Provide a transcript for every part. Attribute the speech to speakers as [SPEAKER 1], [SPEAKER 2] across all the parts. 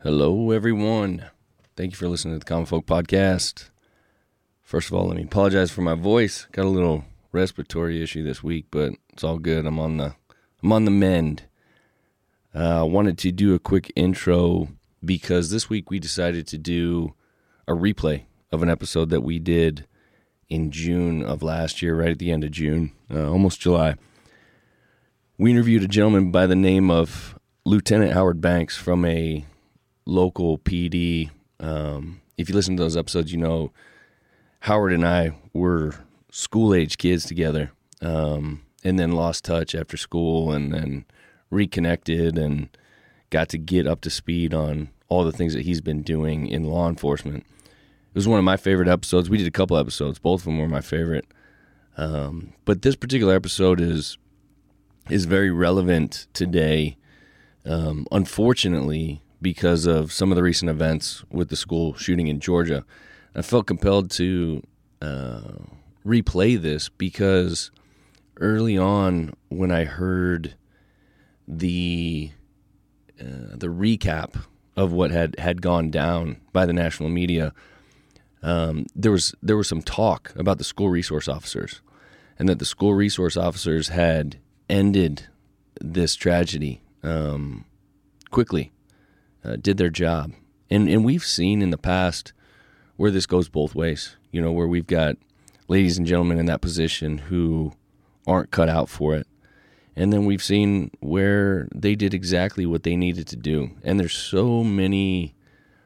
[SPEAKER 1] Hello, everyone. Thank you for listening to the Common Folk Podcast. First of all, let me apologize for my voice. Got a little respiratory issue this week, but it's all good. I'm on the mend. I wanted to do a quick intro because this week we decided to do a replay of an episode that we did in June of last year, right at the end of June, almost July. We interviewed a gentleman by the name of Lieutenant Howard Banks from a local PD. If you listen to those episodes, you know Howard and I were school-age kids together, and then lost touch after school and then reconnected and got to get up to speed on all the things that he's been doing in law enforcement. It was one of my favorite episodes. We did a couple episodes. Both of them were my favorite. But this particular episode is very relevant today, unfortunately, because of some of the recent events with the school shooting in Georgia. I felt compelled to replay this because early on when I heard the recap of what had gone down by the national media, there was some talk about the school resource officers and that the school resource officers had ended this tragedy quickly, did their job. And we've seen in the past where this goes both ways, you know, where we've got ladies and gentlemen in that position who aren't cut out for it. And then we've seen where they did exactly what they needed to do. And there's so many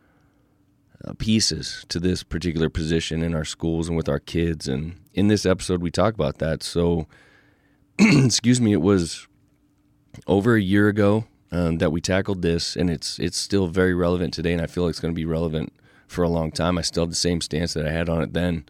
[SPEAKER 1] pieces to this particular position in our schools and with our kids. And in this episode, we talk about that. So, excuse me, it was over a year ago that we tackled this, and it's still very relevant today, and I feel like it's going to be relevant for a long time. I still have the same stance that I had on it then.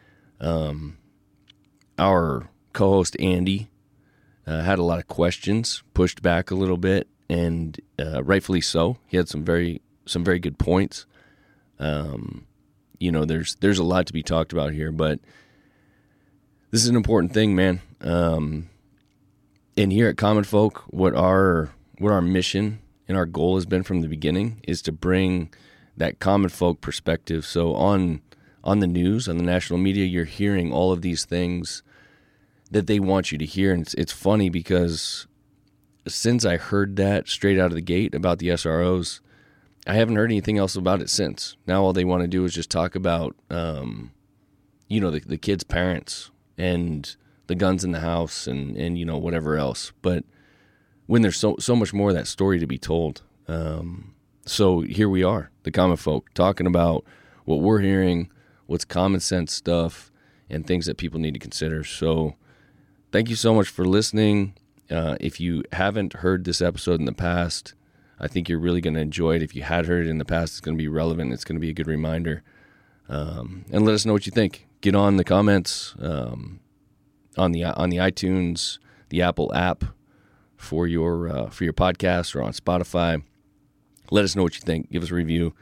[SPEAKER 1] Our co-host, Andy, had a lot of questions, pushed back a little bit, and rightfully so. He had some very good points. You know, there's a lot to be talked about here, but this is an important thing, man. And here at Common Folk, what our mission and our goal has been from the beginning is to bring that common folk perspective. So on the news, on the national media, you're hearing all of these things that they want you to hear. And it's funny because since I heard that straight out of the gate about the SROs, I haven't heard anything else about it since. Now all they want to do is just talk about, you know, the kids' parents and the guns in the house and you know, whatever else. But when there's so much more of that story to be told. So here we are, the common folk, talking about what we're hearing, what's common sense stuff, and things that people need to consider. So thank you so much for listening. If you haven't heard this episode in the past, I think you're really going to enjoy it. If you had heard it in the past, it's going to be relevant. It's going to be a good reminder. And let us know what you think. Get on the comments on the iTunes, the Apple app for your podcast, or on Spotify. Let us know what you think. Give us a review.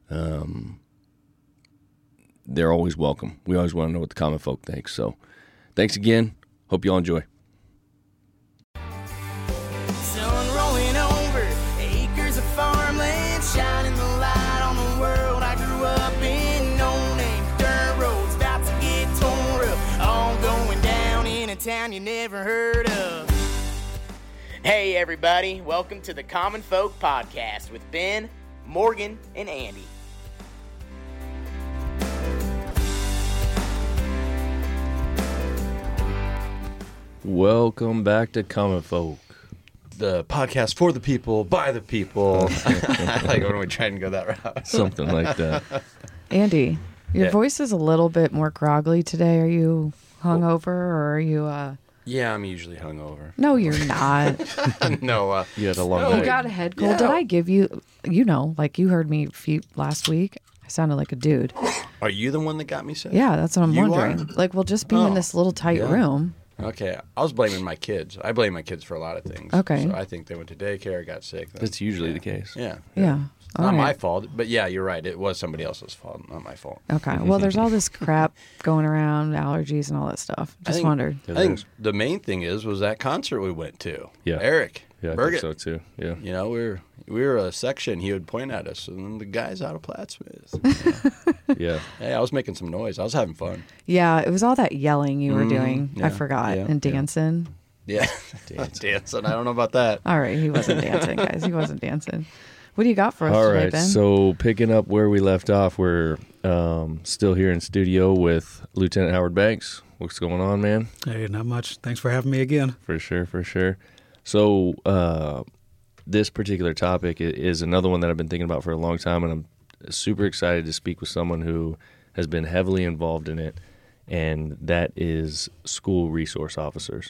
[SPEAKER 1] They're always welcome. We always want to know what the common folk think. So thanks again. Hope you all enjoy.
[SPEAKER 2] Sun rolling over acres of farmland, shining the light on the world I grew up in. No name dirt roads about to get tore up, all going down in a town you never heard of. Hey everybody, welcome to the Common Folk Podcast with Ben, Morgan, and Andy.
[SPEAKER 1] Welcome back to Common Folk.
[SPEAKER 3] The podcast for the people, by the people. I like when we try and go that route.
[SPEAKER 1] Something like that.
[SPEAKER 4] Andy, your
[SPEAKER 3] Yeah.
[SPEAKER 4] voice is a little bit more groggly today. Are you hungover or are you
[SPEAKER 3] Yeah, I'm usually hungover.
[SPEAKER 4] No, you're not.
[SPEAKER 3] No,
[SPEAKER 1] You had a long
[SPEAKER 4] You
[SPEAKER 1] night.
[SPEAKER 4] got a head cold.
[SPEAKER 3] Yeah.
[SPEAKER 4] Did I give you, like you heard me last week? I sounded like a dude.
[SPEAKER 3] are you the one that got me sick?
[SPEAKER 4] Yeah, that's what I'm
[SPEAKER 3] You
[SPEAKER 4] wondering.
[SPEAKER 3] are?
[SPEAKER 4] Like, well, just being in
[SPEAKER 3] Oh,
[SPEAKER 4] this little tight
[SPEAKER 3] yeah.
[SPEAKER 4] room.
[SPEAKER 3] Okay, I was blaming my kids. I blame my kids for a lot of things.
[SPEAKER 4] Okay.
[SPEAKER 3] So I think they went to daycare, got sick.
[SPEAKER 1] That's usually the case.
[SPEAKER 3] Yeah.
[SPEAKER 4] Yeah.
[SPEAKER 3] It's
[SPEAKER 4] All
[SPEAKER 3] not my
[SPEAKER 4] right.
[SPEAKER 3] fault, but yeah, you're right. It was somebody else's fault, not my fault.
[SPEAKER 4] Okay. Well, there's all this crap going around, allergies and all that stuff. Just wondered.
[SPEAKER 3] I think the main thing was that concert we went to.
[SPEAKER 1] Yeah.
[SPEAKER 3] Eric.
[SPEAKER 1] Yeah, I
[SPEAKER 3] Burgett.
[SPEAKER 1] think so too. Yeah.
[SPEAKER 3] You know, we were a section. He would point at us, and then the guys out of Plattsmouth.
[SPEAKER 1] Yeah.
[SPEAKER 3] Hey, I was making some noise. I was having fun.
[SPEAKER 4] Yeah, it was all that yelling you were doing. I
[SPEAKER 3] yeah,
[SPEAKER 4] forgot.
[SPEAKER 3] yeah,
[SPEAKER 4] and dancing.
[SPEAKER 3] Yeah, dancing. I don't know about that.
[SPEAKER 4] All right, he wasn't dancing, guys. He wasn't dancing. What do you got for us
[SPEAKER 1] All
[SPEAKER 4] today,
[SPEAKER 1] right.
[SPEAKER 4] Ben?
[SPEAKER 1] So picking up where we left off, we're still here in studio with Lieutenant Howard Banks. What's going on, man?
[SPEAKER 5] Hey, not much. Thanks for having me again.
[SPEAKER 1] For sure, for sure. So this particular topic is another one that I've been thinking about for a long time, and I'm super excited to speak with someone who has been heavily involved in it, and that is school resource officers.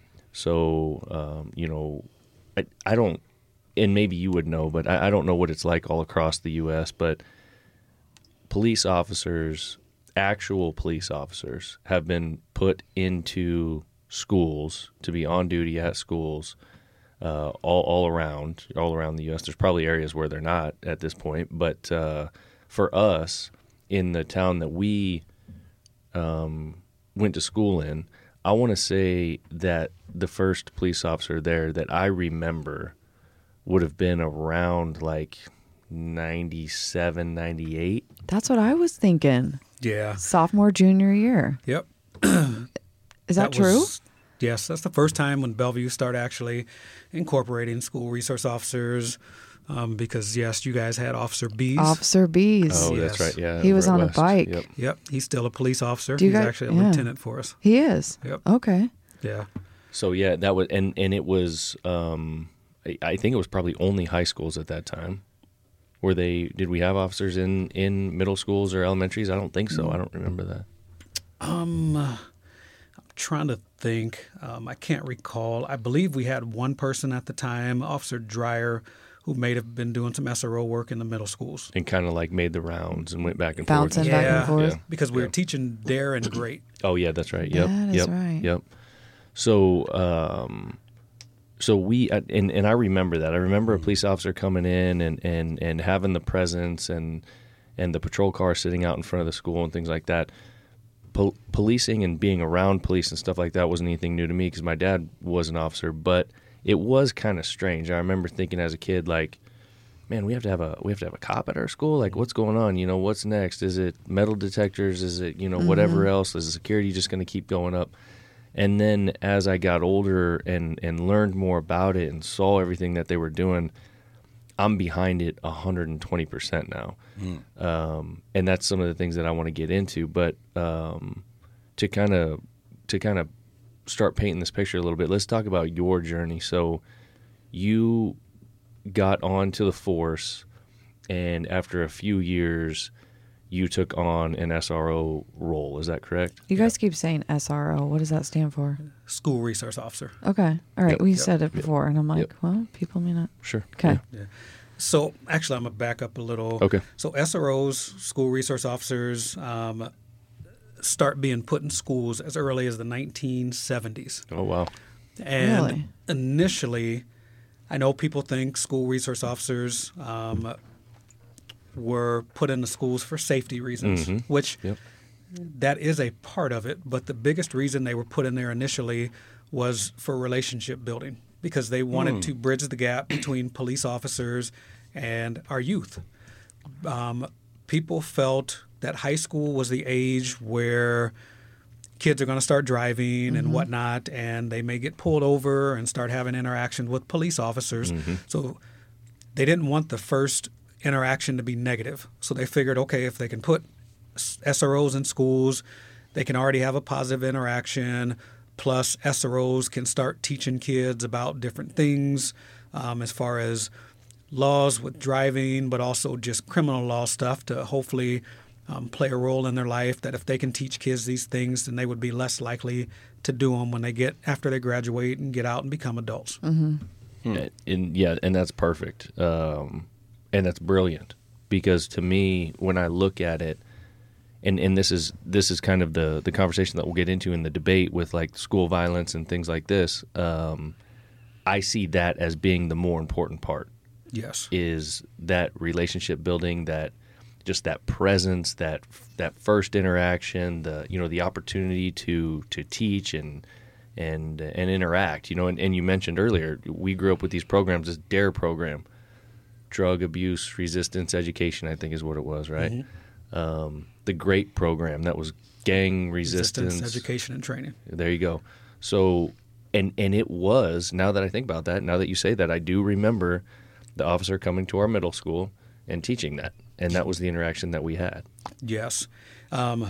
[SPEAKER 1] So, you know, I don't, and maybe you would know, but I don't know what it's like all across the U.S., but police officers, actual police officers, have been put into schools to be on duty at schools all around the U.S. There's probably areas where they're not at this point, but for us in the town that we went to school in, I want to say that the first police officer there that I remember would have been around like 97, 98.
[SPEAKER 4] That's what I was thinking.
[SPEAKER 5] Yeah.
[SPEAKER 4] Sophomore, junior year.
[SPEAKER 5] Yep.
[SPEAKER 4] Is that true?
[SPEAKER 5] Yes, that's the first time when Bellevue started actually incorporating school resource officers. Because yes, you guys had Officer Bees.
[SPEAKER 4] Officer Bees.
[SPEAKER 1] Oh,
[SPEAKER 5] Yes.
[SPEAKER 1] that's right. Yeah,
[SPEAKER 4] He was
[SPEAKER 1] over at
[SPEAKER 4] on a
[SPEAKER 1] West.
[SPEAKER 4] bike.
[SPEAKER 1] Yep.
[SPEAKER 5] Yep, he's still a police officer.
[SPEAKER 4] Do you
[SPEAKER 5] He's
[SPEAKER 4] guys-
[SPEAKER 5] actually a
[SPEAKER 4] yeah.
[SPEAKER 5] lieutenant for us.
[SPEAKER 4] He is.
[SPEAKER 5] Yep.
[SPEAKER 4] Okay.
[SPEAKER 5] Yeah.
[SPEAKER 1] So yeah, that was and it was. I think it was probably only high schools at that time. Did we have officers in middle schools or elementaries? I don't think so. I don't remember that.
[SPEAKER 5] I'm trying to think. I can't recall. I believe we had one person at the time, Officer Dreyer, who may have been doing some SRO work in the middle schools.
[SPEAKER 1] And kind of like made the rounds and went back and
[SPEAKER 4] Bouncing
[SPEAKER 1] forth.
[SPEAKER 4] back and
[SPEAKER 5] Yeah.
[SPEAKER 4] forth.
[SPEAKER 1] Yeah.
[SPEAKER 5] Because we were teaching Dare and Great.
[SPEAKER 1] Oh yeah, that's right. Yep.
[SPEAKER 4] That is
[SPEAKER 1] yep.
[SPEAKER 4] right.
[SPEAKER 1] Yep. So we and I remember that. I remember a police officer coming in and having the presence and the patrol car sitting out in front of the school and things like that. Policing and being around police and stuff like that wasn't anything new to me because my dad was an officer, but it was kind of strange. I remember thinking as a kid, like, man, we have to have a cop at our school. Like, what's going on? You know, what's next? Is it metal detectors? Is it, you know, whatever else? Is the security just going to keep going up? And then as I got older and learned more about it and saw everything that they were doing, I'm behind it 120% now. And that's some of the things that I want to get into. But to kind of start painting this picture a little bit, let's talk about your journey. So you got onto the force, and after a few years, you took on an SRO role. Is that correct?
[SPEAKER 4] You guys keep saying SRO. What does that stand for?
[SPEAKER 5] School resource officer.
[SPEAKER 4] Okay. All right.
[SPEAKER 1] Yep.
[SPEAKER 4] We said it before, and I'm like, well, people may not.
[SPEAKER 1] Sure.
[SPEAKER 4] Okay.
[SPEAKER 1] Yeah.
[SPEAKER 5] So actually, I'm going to back up a little.
[SPEAKER 1] Okay.
[SPEAKER 5] So SROs, school resource officers, start being put in schools as early as the 1970s.
[SPEAKER 1] Oh, wow.
[SPEAKER 5] And
[SPEAKER 4] Really?
[SPEAKER 5] initially, I know people think school resource officers were put into schools for safety reasons, which
[SPEAKER 1] Yep.
[SPEAKER 5] that is a part of it. But the biggest reason they were put in there initially was for relationship building because they wanted to bridge the gap between police officers and our youth. People felt that high school was the age where kids are going to start driving and whatnot, and they may get pulled over and start having interaction with police officers. So they didn't want the first interaction to be negative. So they figured, okay, if they can put SROs in schools, they can already have a positive interaction. Plus, SROs can start teaching kids about different things as far as laws with driving, but also just criminal law stuff to hopefully play a role in their life. That if they can teach kids these things, then they would be less likely to do them when they get after they graduate and get out and become adults.
[SPEAKER 1] And that's perfect. And that's brilliant because to me, when I look at it, and this is kind of the conversation that we'll get into in the debate with like school violence and things like this. I see that as being the more important part.
[SPEAKER 5] Yes.
[SPEAKER 1] Is that relationship building, that just that presence, that first interaction, the opportunity to teach and and interact. And you mentioned earlier, we grew up with these programs, this DARE program, drug abuse resistance education, I think is what it was, right?
[SPEAKER 5] Mm-hmm.
[SPEAKER 1] The GREAT program, that was gang resistance
[SPEAKER 5] education and training.
[SPEAKER 1] There you go. So, and it was, now that I think about that, now that you say that, I do remember the officer coming to our middle school and teaching that. And that was the interaction that we had.
[SPEAKER 5] Yes. The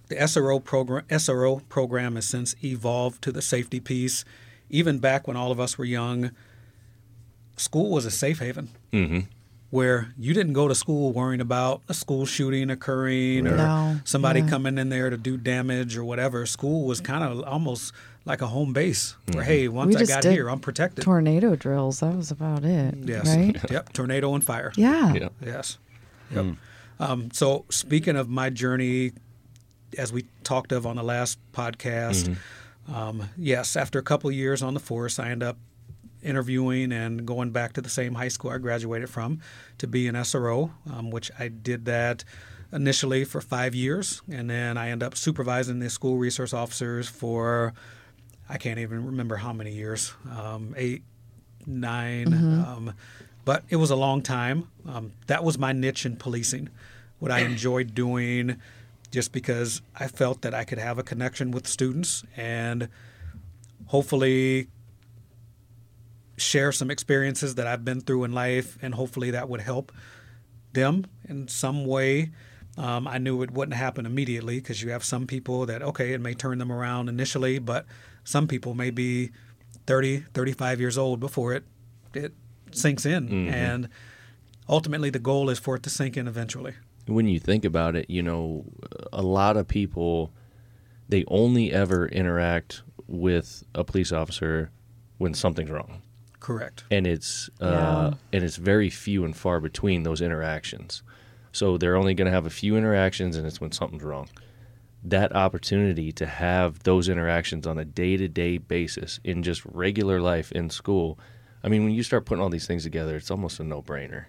[SPEAKER 5] SRO program has since evolved to the safety piece. Even back when all of us were young, school was a safe haven where you didn't go to school worrying about a school shooting occurring or somebody coming in there to do damage or whatever. School was kind of almost like a home base where, hey, once I got here, I'm protected.
[SPEAKER 4] Tornado drills, that was about it.
[SPEAKER 5] Yes.
[SPEAKER 4] Right?
[SPEAKER 5] Yep. Tornado and fire.
[SPEAKER 4] Yeah.
[SPEAKER 5] Yes. Yep. So speaking of my journey, as we talked of on the last podcast, yes, after a couple of years on the force, I ended up interviewing and going back to the same high school I graduated from to be an SRO, which I did that initially for 5 years. And then I ended up supervising the school resource officers for, I can't even remember how many years, 8, 9. But it was a long time. That was my niche in policing, what I enjoyed doing just because I felt that I could have a connection with students and hopefully share some experiences that I've been through in life, and hopefully that would help them in some way. I knew it wouldn't happen immediately because you have some people that, okay, it may turn them around initially, but some people may be 30, 35 years old before it sinks in. And ultimately the goal is for it to sink in eventually.
[SPEAKER 1] When you think about it, a lot of people, they only ever interact with a police officer when something's wrong.
[SPEAKER 5] Correct.
[SPEAKER 1] And it's very few and far between those interactions. So they're only going to have a few interactions, and it's when something's wrong. That opportunity to have those interactions on a day-to-day basis in just regular life in school, I mean, when you start putting all these things together, it's almost a no-brainer,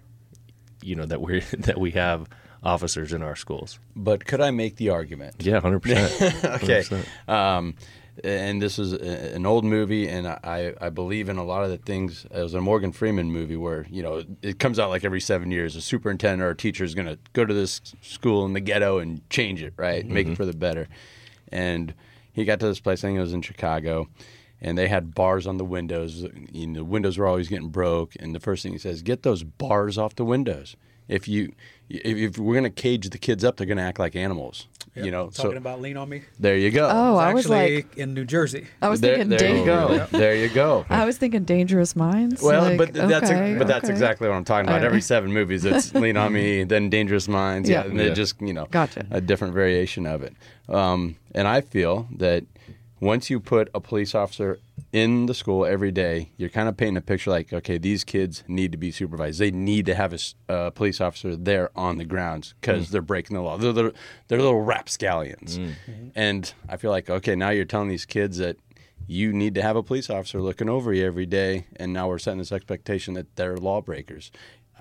[SPEAKER 1] that we have officers in our schools.
[SPEAKER 3] But could I make the argument?
[SPEAKER 1] Yeah, 100%.
[SPEAKER 3] Okay.
[SPEAKER 1] 100%.
[SPEAKER 3] And this is an old movie, and I believe in a lot of the things. It was a Morgan Freeman movie where, it comes out like every 7 years. A superintendent or a teacher is going to go to this school in the ghetto and change it, right? Make it for the better. And he got to this place, I think it was in Chicago, and they had bars on the windows. The windows were always getting broke. And the first thing he says, get those bars off the windows. If we're going to cage the kids up, they're going to act like animals.
[SPEAKER 5] Yep. Talking about Lean on Me.
[SPEAKER 3] There you go.
[SPEAKER 4] Oh, I was
[SPEAKER 5] actually
[SPEAKER 4] like
[SPEAKER 5] in New Jersey.
[SPEAKER 4] I was
[SPEAKER 3] there
[SPEAKER 4] thinking
[SPEAKER 3] you go. There you go.
[SPEAKER 4] I was thinking Dangerous Minds.
[SPEAKER 3] Well,
[SPEAKER 4] like,
[SPEAKER 3] that's exactly what I'm talking about. Every 7 movies, it's Lean on Me, then Dangerous Minds, and then just
[SPEAKER 4] Gotcha.
[SPEAKER 3] a different variation of it. And I feel that once you put a police officer in the school every day, you're kind of painting a picture like, okay, these kids need to be supervised. They need to have a police officer there on the grounds because they're breaking the law. They're little rapscallions. And I feel like, okay, now you're telling these kids that you need to have a police officer looking over you every day, and now we're setting this expectation that they're lawbreakers.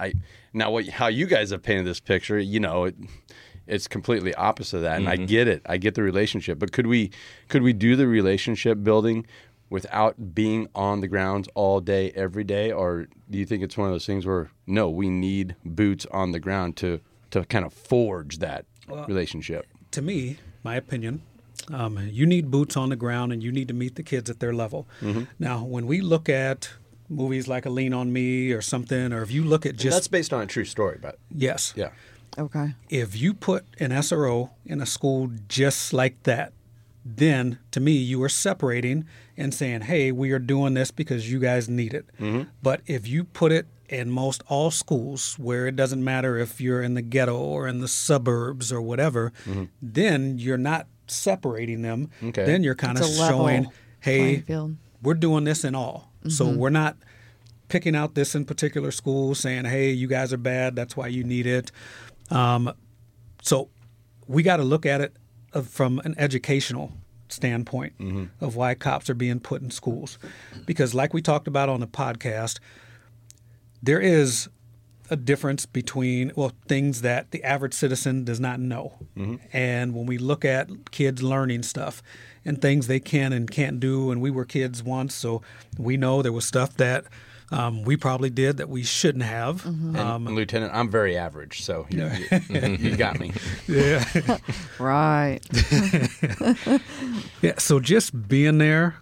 [SPEAKER 3] How you guys have painted this picture, it's completely opposite of that, and I get it. I get the relationship. But could we do the relationship building without being on the grounds all day, every day? Or do you think it's one of those things where, no, we need boots on the ground to kind of forge that relationship?
[SPEAKER 5] To me, my opinion, you need boots on the ground and you need to meet the kids at their level. Now, when we look at movies like A Lean on Me or something, or if you look at just...
[SPEAKER 3] That's based on a true story, but...
[SPEAKER 5] Yes.
[SPEAKER 3] Yeah.
[SPEAKER 4] Okay.
[SPEAKER 5] If you put an SRO in a school just like that, then to me you are separating and saying, hey, we are doing this because you guys need it. But if you put it in most all schools where it doesn't matter if you're in the ghetto or in the suburbs or whatever, then you're not separating them.
[SPEAKER 3] Okay.
[SPEAKER 5] Then you're kind of
[SPEAKER 4] It's a level
[SPEAKER 5] showing, hey,
[SPEAKER 4] playing field.
[SPEAKER 5] we're doing this in all. So we're not picking out this in particular school saying, hey, you guys are bad, that's why you need it. So we got to look at it from an educational standpoint of why cops are being put in schools. Because like we talked about on the podcast, there is a difference between, well, things that the average citizen does not know. And when we look at kids learning stuff and things they can and can't do, and we were kids once, so we know there was stuff that we probably did that we shouldn't have.
[SPEAKER 3] And Lieutenant, I'm very average, so you got me.
[SPEAKER 5] Yeah.
[SPEAKER 4] Right.
[SPEAKER 5] Yeah, so just being there,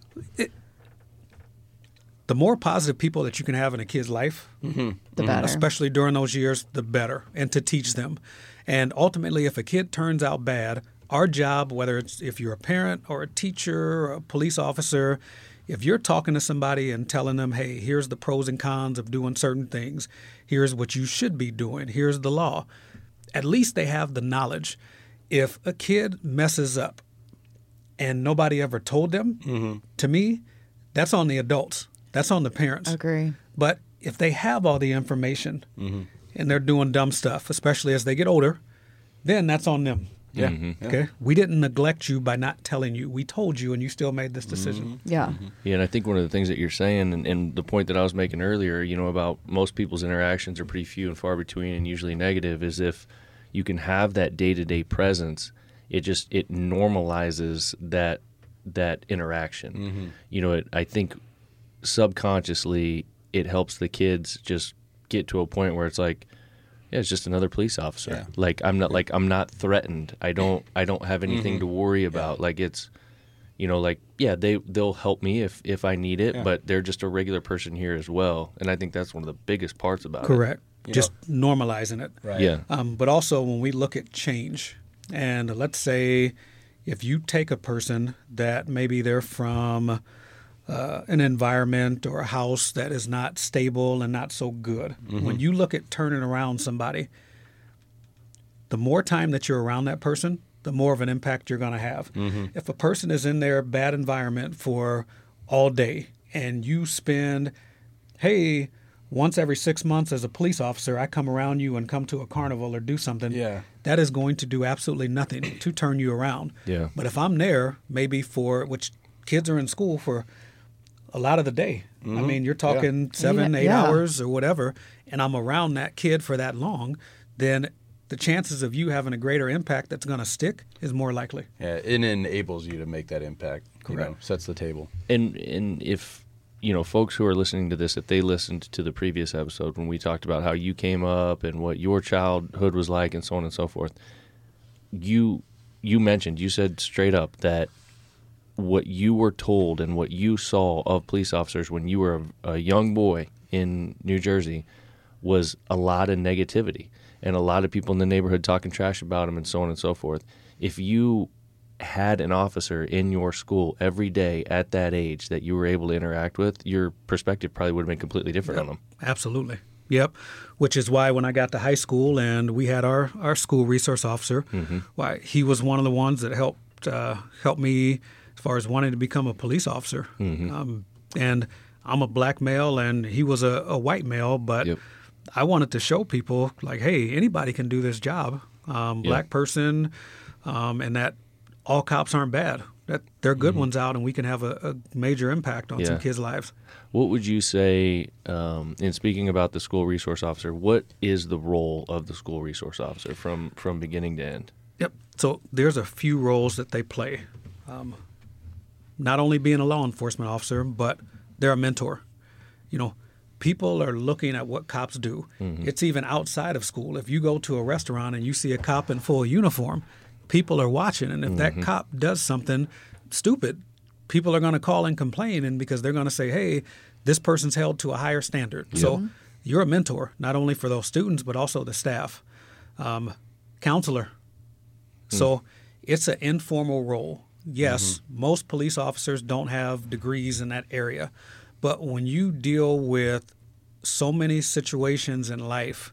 [SPEAKER 5] the more positive people that you can have in a kid's life,
[SPEAKER 4] The better.
[SPEAKER 5] especially during those years, the better, and to teach them. And ultimately, if a kid turns out bad, our job, whether it's if you're a parent or a teacher or a police officer, if you're talking to somebody and telling them, hey, here's the pros and cons of doing certain things, here's what you should be doing, here's the law, at least they have the knowledge. If a kid messes up and nobody ever told them, to me, that's on the adults. That's on the parents.
[SPEAKER 4] Agree.
[SPEAKER 5] But if they have all the information and they're doing dumb stuff, especially as they get older, then that's on them.
[SPEAKER 3] Yeah.
[SPEAKER 5] Okay. We didn't neglect you by not telling you. We told you and you still made this decision.
[SPEAKER 4] Yeah.
[SPEAKER 1] Yeah, and I think one of the things that you're saying, and the point that I was making earlier, about most people's interactions are pretty few and far between and usually negative, is if you can have that day-to-day presence, it normalizes that interaction. I think subconsciously it helps the kids just get to a point where it's like, yeah, it's just another police officer.
[SPEAKER 3] Yeah.
[SPEAKER 1] Like I'm not threatened. I don't have anything to worry about. Like it's, they'll help me if I need it, but they're just a regular person here as well. And I think that's one of the biggest parts about
[SPEAKER 5] Correct. Just normalizing it.
[SPEAKER 3] Right.
[SPEAKER 1] it. Yeah.
[SPEAKER 5] But also when we look at change, and let's say if you take a person that maybe they're from an environment or a house that is not stable and not so good, when you look at turning around somebody, the more time that you're around that person, the more of an impact you're going to have. If a person is in their bad environment for all day and you spend, hey, once every 6 months as a police officer, I come around you and come to a carnival or do something, that is going to do absolutely nothing to turn you around.
[SPEAKER 1] Yeah.
[SPEAKER 5] But if I'm there, maybe which kids are in school for a lot of the day. I mean, you're talking 7, 8 hours or whatever, and I'm around that kid for that long, then the chances of you having a greater impact that's going to stick is more likely.
[SPEAKER 3] Yeah, it enables you to make that impact.
[SPEAKER 5] Correct.
[SPEAKER 3] Sets the table.
[SPEAKER 1] And if folks who are listening to this, if they listened to the previous episode when we talked about how you came up and what your childhood was like and so on and so forth, you said straight up that what you were told and what you saw of police officers when you were a young boy in New Jersey was a lot of negativity and a lot of people in the neighborhood talking trash about them and so on and so forth. If you had an officer in your school every day at that age that you were able to interact with, your perspective probably would have been completely different on them.
[SPEAKER 5] Absolutely. Yep. Which is why when I got to high school and we had our school resource officer, why he was one of the ones that helped me as far as wanting to become a police officer. And I'm a black male and he was a white male, but I wanted to show people like, hey, anybody can do this job. Black person, and that all cops aren't bad. That there are good ones out, and we can have a major impact on some kids' lives.
[SPEAKER 1] What would you say, in speaking about the school resource officer, what is the role of the school resource officer from beginning to end?
[SPEAKER 5] Yep. So there's a few roles that they play. Not only being a law enforcement officer, but they're a mentor. People are looking at what cops do. It's even outside of school. If you go to a restaurant and you see a cop in full uniform, people are watching. And if that cop does something stupid, people are going to call and complain, and because they're going to say, hey, this person's held to a higher standard. So you're a mentor, not only for those students, but also the staff. Counselor. So it's an informal role. Yes, most police officers don't have degrees in that area. But when you deal with so many situations in life,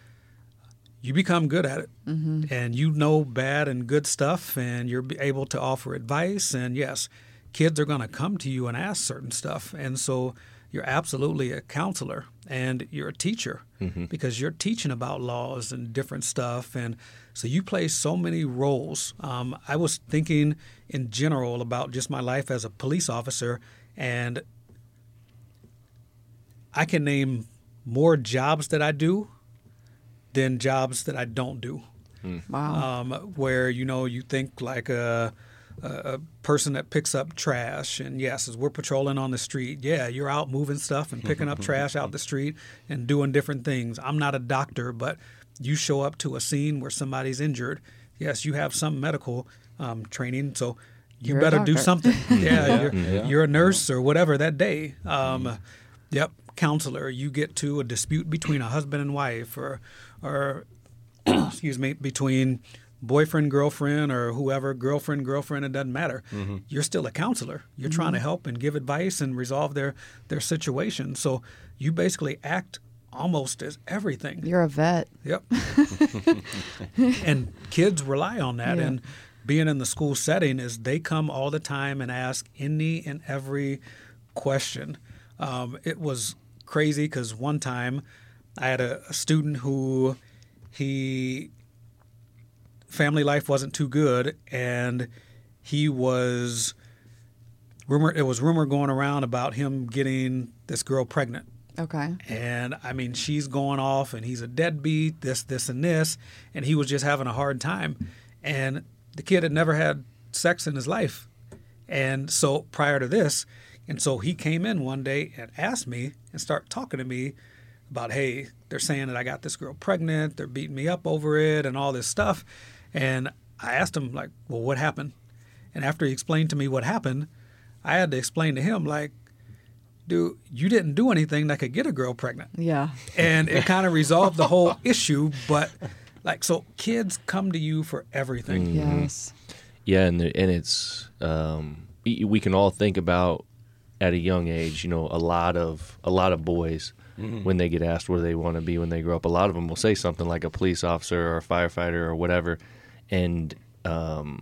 [SPEAKER 5] you become good at it. And you know bad and good stuff, and you're able to offer advice. And yes, kids are going to come to you and ask certain stuff. And so you're absolutely a counselor, and you're a teacher because you're teaching about laws and different stuff. And so you play so many roles. I was thinking in general about just my life as a police officer, and I can name more jobs that I do than jobs that I don't do.
[SPEAKER 4] Wow.
[SPEAKER 5] Where, you think like a person that picks up trash, and yes, as we're patrolling on the street, yeah, you're out moving stuff and picking up trash out the street and doing different things. I'm not a doctor, but you show up to a scene where somebody's injured. Yes, you have some medical training, so you
[SPEAKER 4] You're a
[SPEAKER 5] better do
[SPEAKER 4] doctor.
[SPEAKER 5] something. You're a nurse or whatever that day. Yep, counselor. You get to a dispute between a husband and wife, or excuse me, between boyfriend, girlfriend, or whoever, girlfriend, it doesn't matter. You're still a counselor. You're trying to help and give advice and resolve their situation. So you basically act almost as everything.
[SPEAKER 4] You're a vet.
[SPEAKER 5] Yep. And kids rely on that.
[SPEAKER 4] Yeah.
[SPEAKER 5] And being in the school setting is they come all the time and ask any and every question. It was crazy because one time I had a student who family life wasn't too good, and it was rumor going around about him getting this girl pregnant.
[SPEAKER 4] Okay.
[SPEAKER 5] And I mean, she's going off, and he's a deadbeat, this, and this, and he was just having a hard time. And the kid had never had sex in his life. And so prior to this, and so he came in one day and asked me and started talking to me about, hey, they're saying that I got this girl pregnant, they're beating me up over it and all this stuff. And I asked him, like, well, what happened? And after he explained to me what happened, I had to explain to him, like, dude, you didn't do anything that could get a girl pregnant.
[SPEAKER 4] Yeah.
[SPEAKER 5] And it kind of resolved the whole issue. But, like, so kids come to you for everything.
[SPEAKER 4] Yes.
[SPEAKER 1] Yeah, and it's we can all think about at a young age, a lot of boys when they get asked where they want to be when they grow up. A lot of them will say something like a police officer or a firefighter or whatever. And when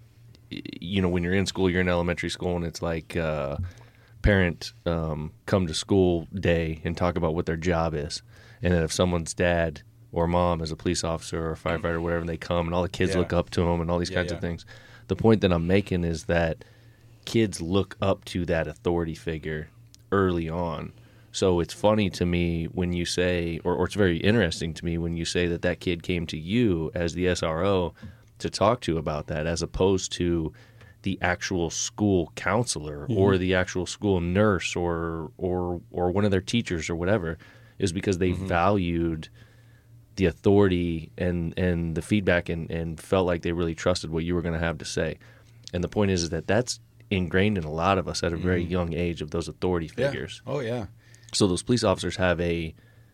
[SPEAKER 1] you're in school, you're in elementary school, and it's like parent come to school day and talk about what their job is, and then if someone's dad or mom is a police officer or a firefighter or whatever, and they come and all the kids look up to them and all these kinds of things. The point that I'm making is that kids look up to that authority figure early on. So it's funny to me when you say, or it's very interesting to me when you say that kid came to you as the SRO to talk to about that, as opposed to the actual school counselor or the actual school nurse or one of their teachers or whatever, is because they valued the authority and the feedback and felt like they really trusted what you were going to have to say. And the point is that that's ingrained in a lot of us at a very young age, of those authority figures.
[SPEAKER 3] Yeah. Oh, yeah.
[SPEAKER 1] So those police officers have a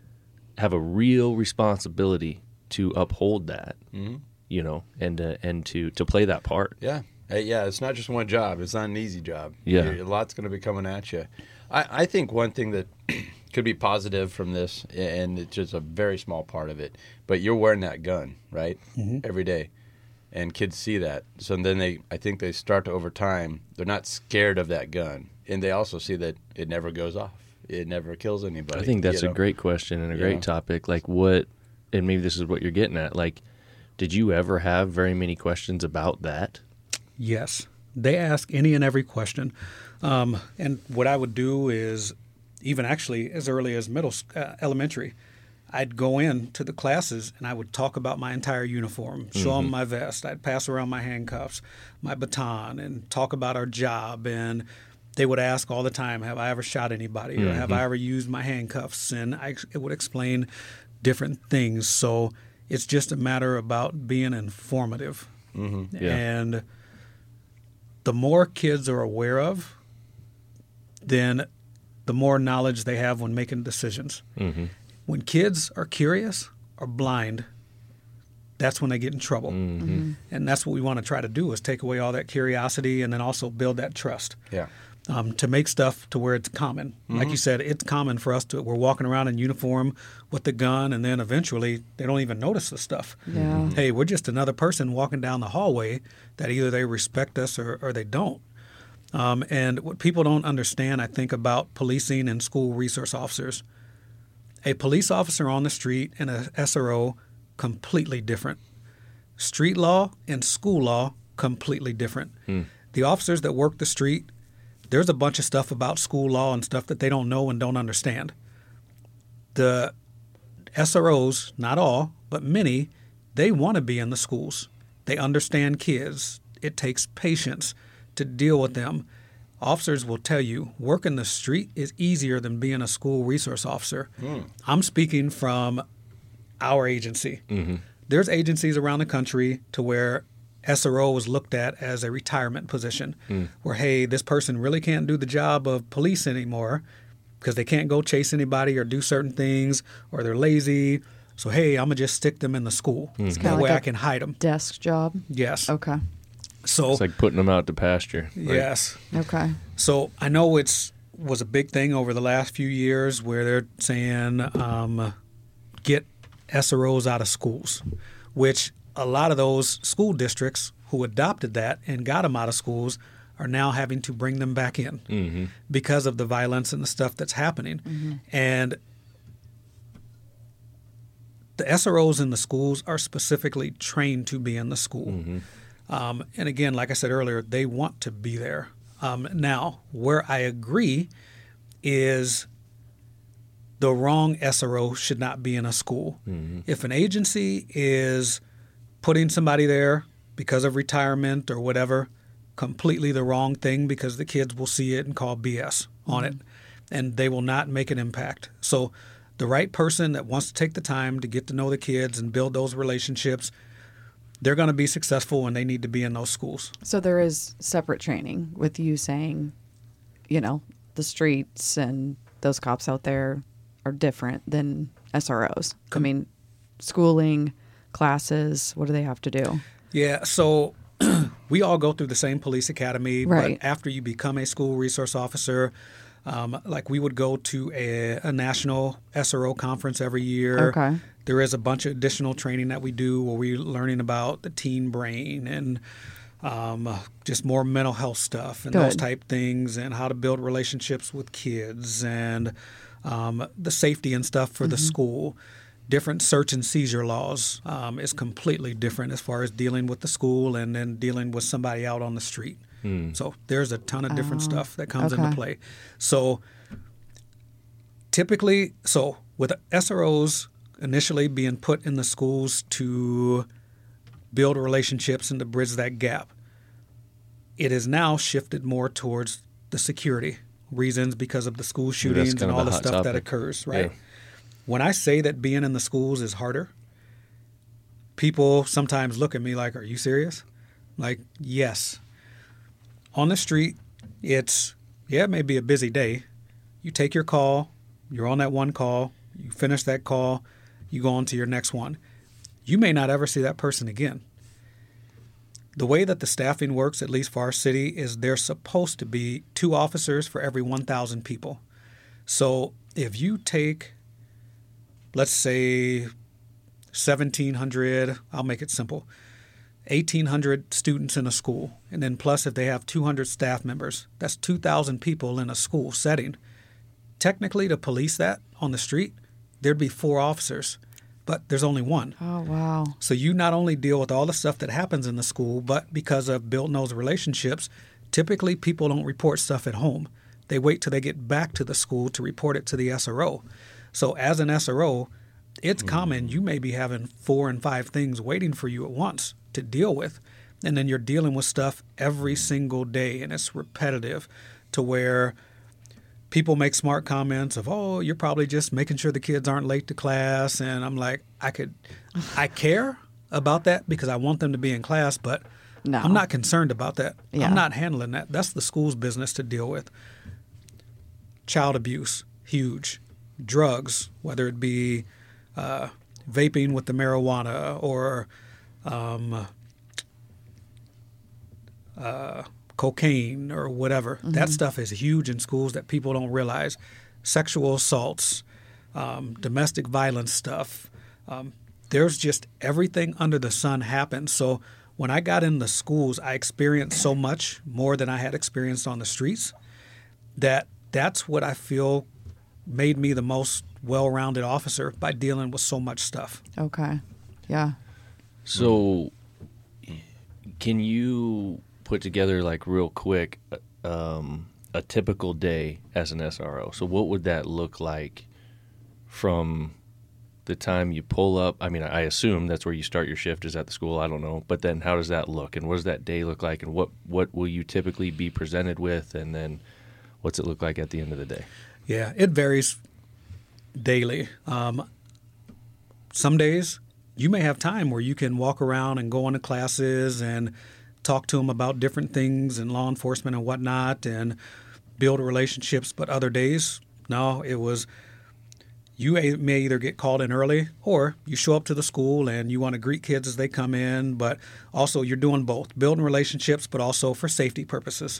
[SPEAKER 1] real responsibility to uphold that, and to play that part.
[SPEAKER 3] Yeah. It's not just one job. It's not an easy job.
[SPEAKER 1] Yeah.
[SPEAKER 3] A lot's going to be coming at you. I think one thing that could be positive from this, and it's just a very small part of it, but you're wearing that gun, right, every day. And kids see that. So then I think they start to, over time, they're not scared of that gun. And they also see that it never goes off. It never kills anybody.
[SPEAKER 1] I think that's a great question and a great topic. Like, what, and maybe this is what you're getting at, like, did you ever have very many questions about that?
[SPEAKER 5] Yes. They ask any and every question. And what I would do is, even actually as early as elementary, I'd go in to the classes and I would talk about my entire uniform, show them my vest. I'd pass around my handcuffs, my baton, and talk about our job. And they would ask all the time, have I ever shot anybody? Or have I ever used my handcuffs? And it would explain different things. So it's just a matter about being informative.
[SPEAKER 1] Yeah.
[SPEAKER 5] And the more kids are aware of, then the more knowledge they have when making decisions. When kids are curious or blind, that's when they get in trouble. And that's what we want to try to do, is take away all that curiosity and then also build that trust.
[SPEAKER 3] Yeah.
[SPEAKER 5] To make stuff to where it's common. Like you said, it's common for us we're walking around in uniform with the gun, and then eventually they don't even notice the stuff.
[SPEAKER 4] Yeah.
[SPEAKER 5] Hey, we're just another person walking down the hallway that either they respect us or they don't. And what people don't understand, I think, about policing and school resource officers, a police officer on the street and a SRO, completely different. Street law and school law, completely different. The officers that work the street, there's a bunch of stuff about school law and stuff that they don't know and don't understand. The SROs, not all, but many, they want to be in the schools. They understand kids. It takes patience to deal with them. Officers will tell you working the street is easier than being a school resource officer. I'm speaking from our agency. There's agencies around the country to where SRO was looked at as a retirement position where, hey, this person really can't do the job of police anymore because they can't go chase anybody or do certain things, or they're lazy. So, hey, I'm going to just stick them in the school. That
[SPEAKER 4] kinda
[SPEAKER 5] way
[SPEAKER 4] like
[SPEAKER 5] I can hide them.
[SPEAKER 4] Desk job.
[SPEAKER 5] Yes.
[SPEAKER 4] Okay.
[SPEAKER 5] So,
[SPEAKER 1] It's like putting them out to pasture. Right?
[SPEAKER 5] yes.
[SPEAKER 4] Okay.
[SPEAKER 5] So I know was a big thing over the last few years where they're saying get SROs out of schools, which a lot of those school districts who adopted that and got them out of schools are now having to bring them back in because of the violence and the stuff that's happening. And the SROs in the schools are specifically trained to be in the school. And again, like I said earlier, they want to be there. Now, where I agree is the wrong SRO should not be in a school. If an agency is putting somebody there because of retirement or whatever, completely the wrong thing, because the kids will see it and call BS on it, and they will not make an impact. So the right person that wants to take the time to get to know the kids and build those relationships, they're going to be successful, and they need to be in those schools.
[SPEAKER 4] So there is separate training with you saying, you know, the streets and those cops out there are different than SROs. I mean, schooling, classes, what do they have to do?
[SPEAKER 5] Yeah, so we all go through the same police academy,
[SPEAKER 4] Right.
[SPEAKER 5] but after you become a school resource officer, like we would go to a national SRO conference every year.
[SPEAKER 4] Okay.
[SPEAKER 5] There is a bunch of additional training that we do where we're learning about the teen brain and just more mental health stuff and those
[SPEAKER 4] Good.
[SPEAKER 5] type things, and how to build relationships with kids, and the safety and stuff for the school. Different search and seizure laws is completely different as far as dealing with the school and then dealing with somebody out on the street. So there's a ton of different stuff that comes into
[SPEAKER 4] okay.
[SPEAKER 5] play. So typically, with SROs initially being put in the schools to build relationships and to bridge that gap, it is now shifted more towards the security reasons because of the school shootings
[SPEAKER 1] kind
[SPEAKER 5] and
[SPEAKER 1] of
[SPEAKER 5] all
[SPEAKER 1] a
[SPEAKER 5] the
[SPEAKER 1] hot
[SPEAKER 5] stuff that
[SPEAKER 1] topic.
[SPEAKER 5] occurs, right?
[SPEAKER 1] Yeah.
[SPEAKER 5] When I say that being in the schools is harder, people sometimes look at me like, are you serious? Like, yes. On the street, it may be a busy day. You take your call, you're on that one call, you finish that call, you go on to your next one. You may not ever see that person again. The way that the staffing works, at least for our city, is there's supposed to be 2 officers for every 1,000 people. So if you take, let's say, 1,700, I'll make it simple, 1,800 students in a school, and then plus if they have 200 staff members, that's 2,000 people in a school setting. Technically, to police that on the street, there'd be 4 officers, but there's only 1.
[SPEAKER 4] Oh, wow.
[SPEAKER 5] So you not only deal with all the stuff that happens in the school, but because of building those relationships, typically people don't report stuff at home. They wait till they get back to the school to report it to the SRO. So as an SRO, it's common you may be having 4 and 5 things waiting for you at once to deal with. And then you're dealing with stuff every single day, and it's repetitive to where people make smart comments of, oh, you're probably just making sure the kids aren't late to class. And I'm like, I care about that because I want them to be in class, but
[SPEAKER 4] No.
[SPEAKER 5] I'm not concerned about that.
[SPEAKER 4] Yeah.
[SPEAKER 5] I'm not handling that. That's the school's business to deal with. Child abuse, huge. Drugs, whether it be vaping with the marijuana or cocaine or whatever. That stuff is huge in schools that people don't realize. Sexual assaults, domestic violence stuff. There's just everything under the sun happens. So when I got in the schools, I experienced so much more than I had experienced on the streets that's what I feel made me the most well-rounded officer, by dealing with so much stuff.
[SPEAKER 4] Okay. Yeah.
[SPEAKER 1] So, can you put together, like, real quick, a typical day as an SRO? So, what would that look like from the time you pull up? I mean, I assume that's where you start your shift is at the school. I don't know. But then how does that look? And what does that day look like? And what will you typically be presented with? And then what's it look like at the end of the day?
[SPEAKER 5] Yeah, it varies daily. Some days you may have time where you can walk around and go into classes and talk to them about different things and law enforcement and whatnot and build relationships. But other days, no, it was you may either get called in early or you show up to the school and you want to greet kids as they come in. But also you're doing both, building relationships, but also for safety purposes.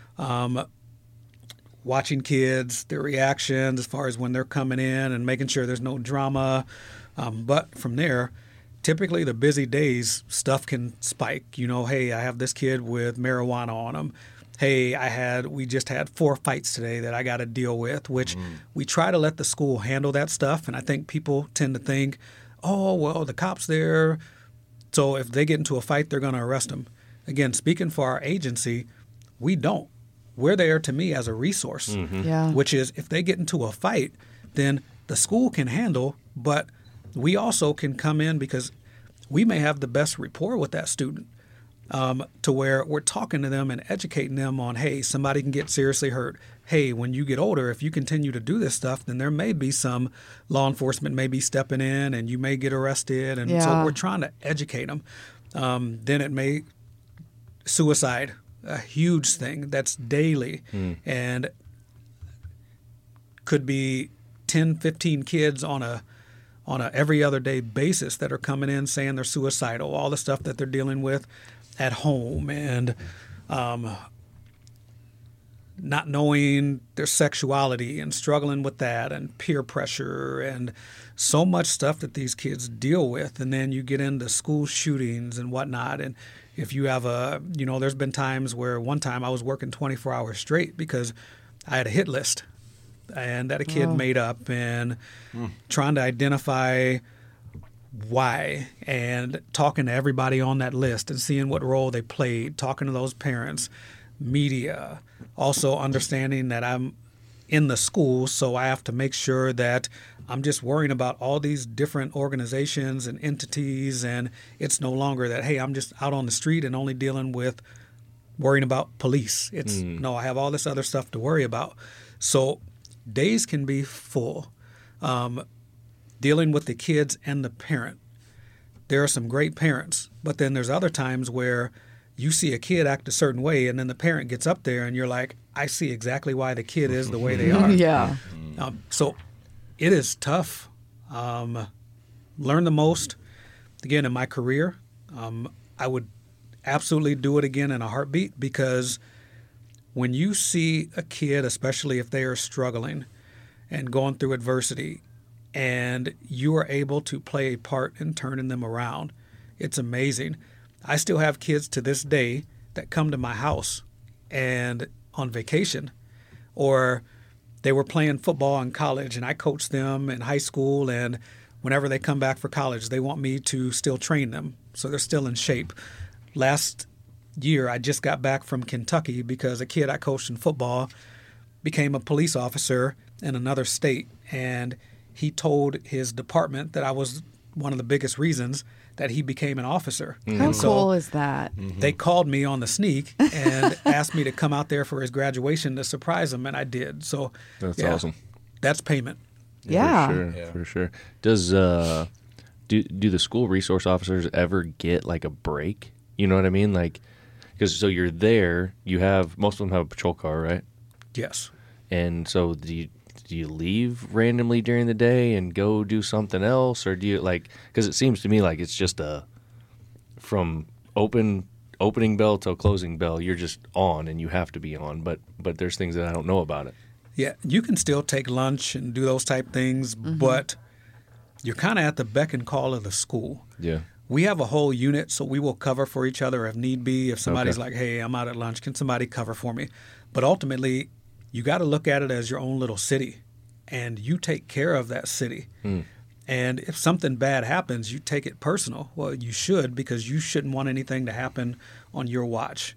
[SPEAKER 5] Watching kids, their reactions as far as when they're coming in and making sure there's no drama. But from there, typically the busy days, stuff can spike. You know, hey, I have this kid with marijuana on him. Hey, we just had 4 fights today that I got to deal with, which we try to let the school handle that stuff. And I think people tend to think, oh, well, the cop's there, so if they get into a fight, they're going to arrest them. Again, speaking for our agency, we don't. We're there, to me, as a resource,
[SPEAKER 4] Yeah.
[SPEAKER 5] which is if they get into a fight, then the school can handle, but we also can come in because we may have the best rapport with that student to where we're talking to them and educating them on, hey, somebody can get seriously hurt. Hey, when you get older, if you continue to do this stuff, then there may be some law enforcement may be stepping in and you may get arrested. And so
[SPEAKER 4] Yeah.
[SPEAKER 5] we're trying to educate them. Then it may suicide, a huge thing that's daily and could be 10, 15 kids on a every other day basis that are coming in saying they're suicidal, all the stuff that they're dealing with at home and not knowing their sexuality and struggling with that and peer pressure and so much stuff that these kids deal with. And then you get into school shootings and whatnot. And if you have there's been times where one time I was working 24 hours straight because I had a hit list and that a kid made up and trying to identify why and talking to everybody on that list and seeing what role they played, talking to those parents, media, also understanding that I'm in the school, so I have to make sure that I'm just worrying about all these different organizations and entities, and it's no longer that, hey, I'm just out on the street and only dealing with worrying about police. It's no, I have all this other stuff to worry about. So days can be full. Dealing with the kids and the parent. There are some great parents, but then there's other times where you see a kid act a certain way and then the parent gets up there and you're like, I see exactly why the kid is the way they are.
[SPEAKER 4] Yeah.
[SPEAKER 5] So it is tough. Learn the most. Again, in my career, I would absolutely do it again in a heartbeat because when you see a kid, especially if they are struggling and going through adversity, and you are able to play a part in turning them around, it's amazing. I still have kids to this day that come to my house and on vacation, or they were playing football in college and I coached them in high school, and whenever they come back for college, they want me to still train them. So they're still in shape. Last year, I just got back from Kentucky because a kid I coached in football became a police officer in another state, and he told his department that I was one of the biggest reasons that he became an officer.
[SPEAKER 4] How
[SPEAKER 5] And so
[SPEAKER 4] cool is that?
[SPEAKER 5] they called me on the sneak and asked me to come out there for his graduation to surprise him, and I did. So
[SPEAKER 1] That's
[SPEAKER 5] yeah,
[SPEAKER 1] awesome.
[SPEAKER 5] That's payment.
[SPEAKER 4] Yeah.
[SPEAKER 1] For sure. Does do the school resource officers ever get like a break? You know what I mean? Like, because so you're there, you have most of them have a patrol car, right?
[SPEAKER 5] Yes.
[SPEAKER 1] And so do you leave randomly during the day and go do something else, or do you like? Because it seems to me like it's just from opening bell till closing bell, you're just on and you have to be on. But there's things that I don't know about it.
[SPEAKER 5] Yeah, you can still take lunch and do those type things, but you're kind of at the beck and call of the school.
[SPEAKER 1] Yeah.
[SPEAKER 5] We have a whole unit, so we will cover for each other if need be. If somebody's
[SPEAKER 1] Okay.
[SPEAKER 5] like, hey, I'm out at lunch, can somebody cover for me? But ultimately, you got to look at it as your own little city, and you take care of that city. And if something bad happens, you take it personal. Well, you should, because you shouldn't want anything to happen on your watch.